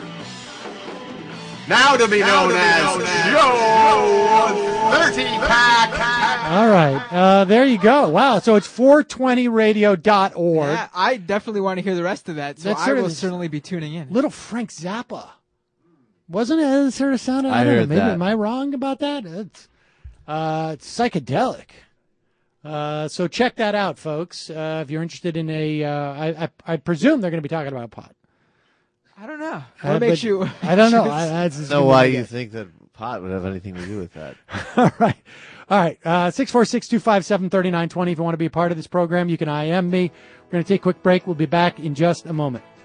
now to be known as Joe 30-Pack. All right, there you go. Wow, so it's 420radio.org. Yeah, I definitely want to hear the rest of that, so I will certainly be tuning in. Little Frank Zappa. Wasn't it sort of sounded? I don't heard know. Maybe that. Am I wrong about that? It's psychedelic. So check that out, folks. If you're interested in I presume they're going to be talking about pot. I don't know. What makes you? I don't know. I don't know why you think that pot would have anything to do with that. All right. 646-257-3920. If you want to be a part of this program, you can IM me. We're going to take a quick break. We'll be back in just a moment.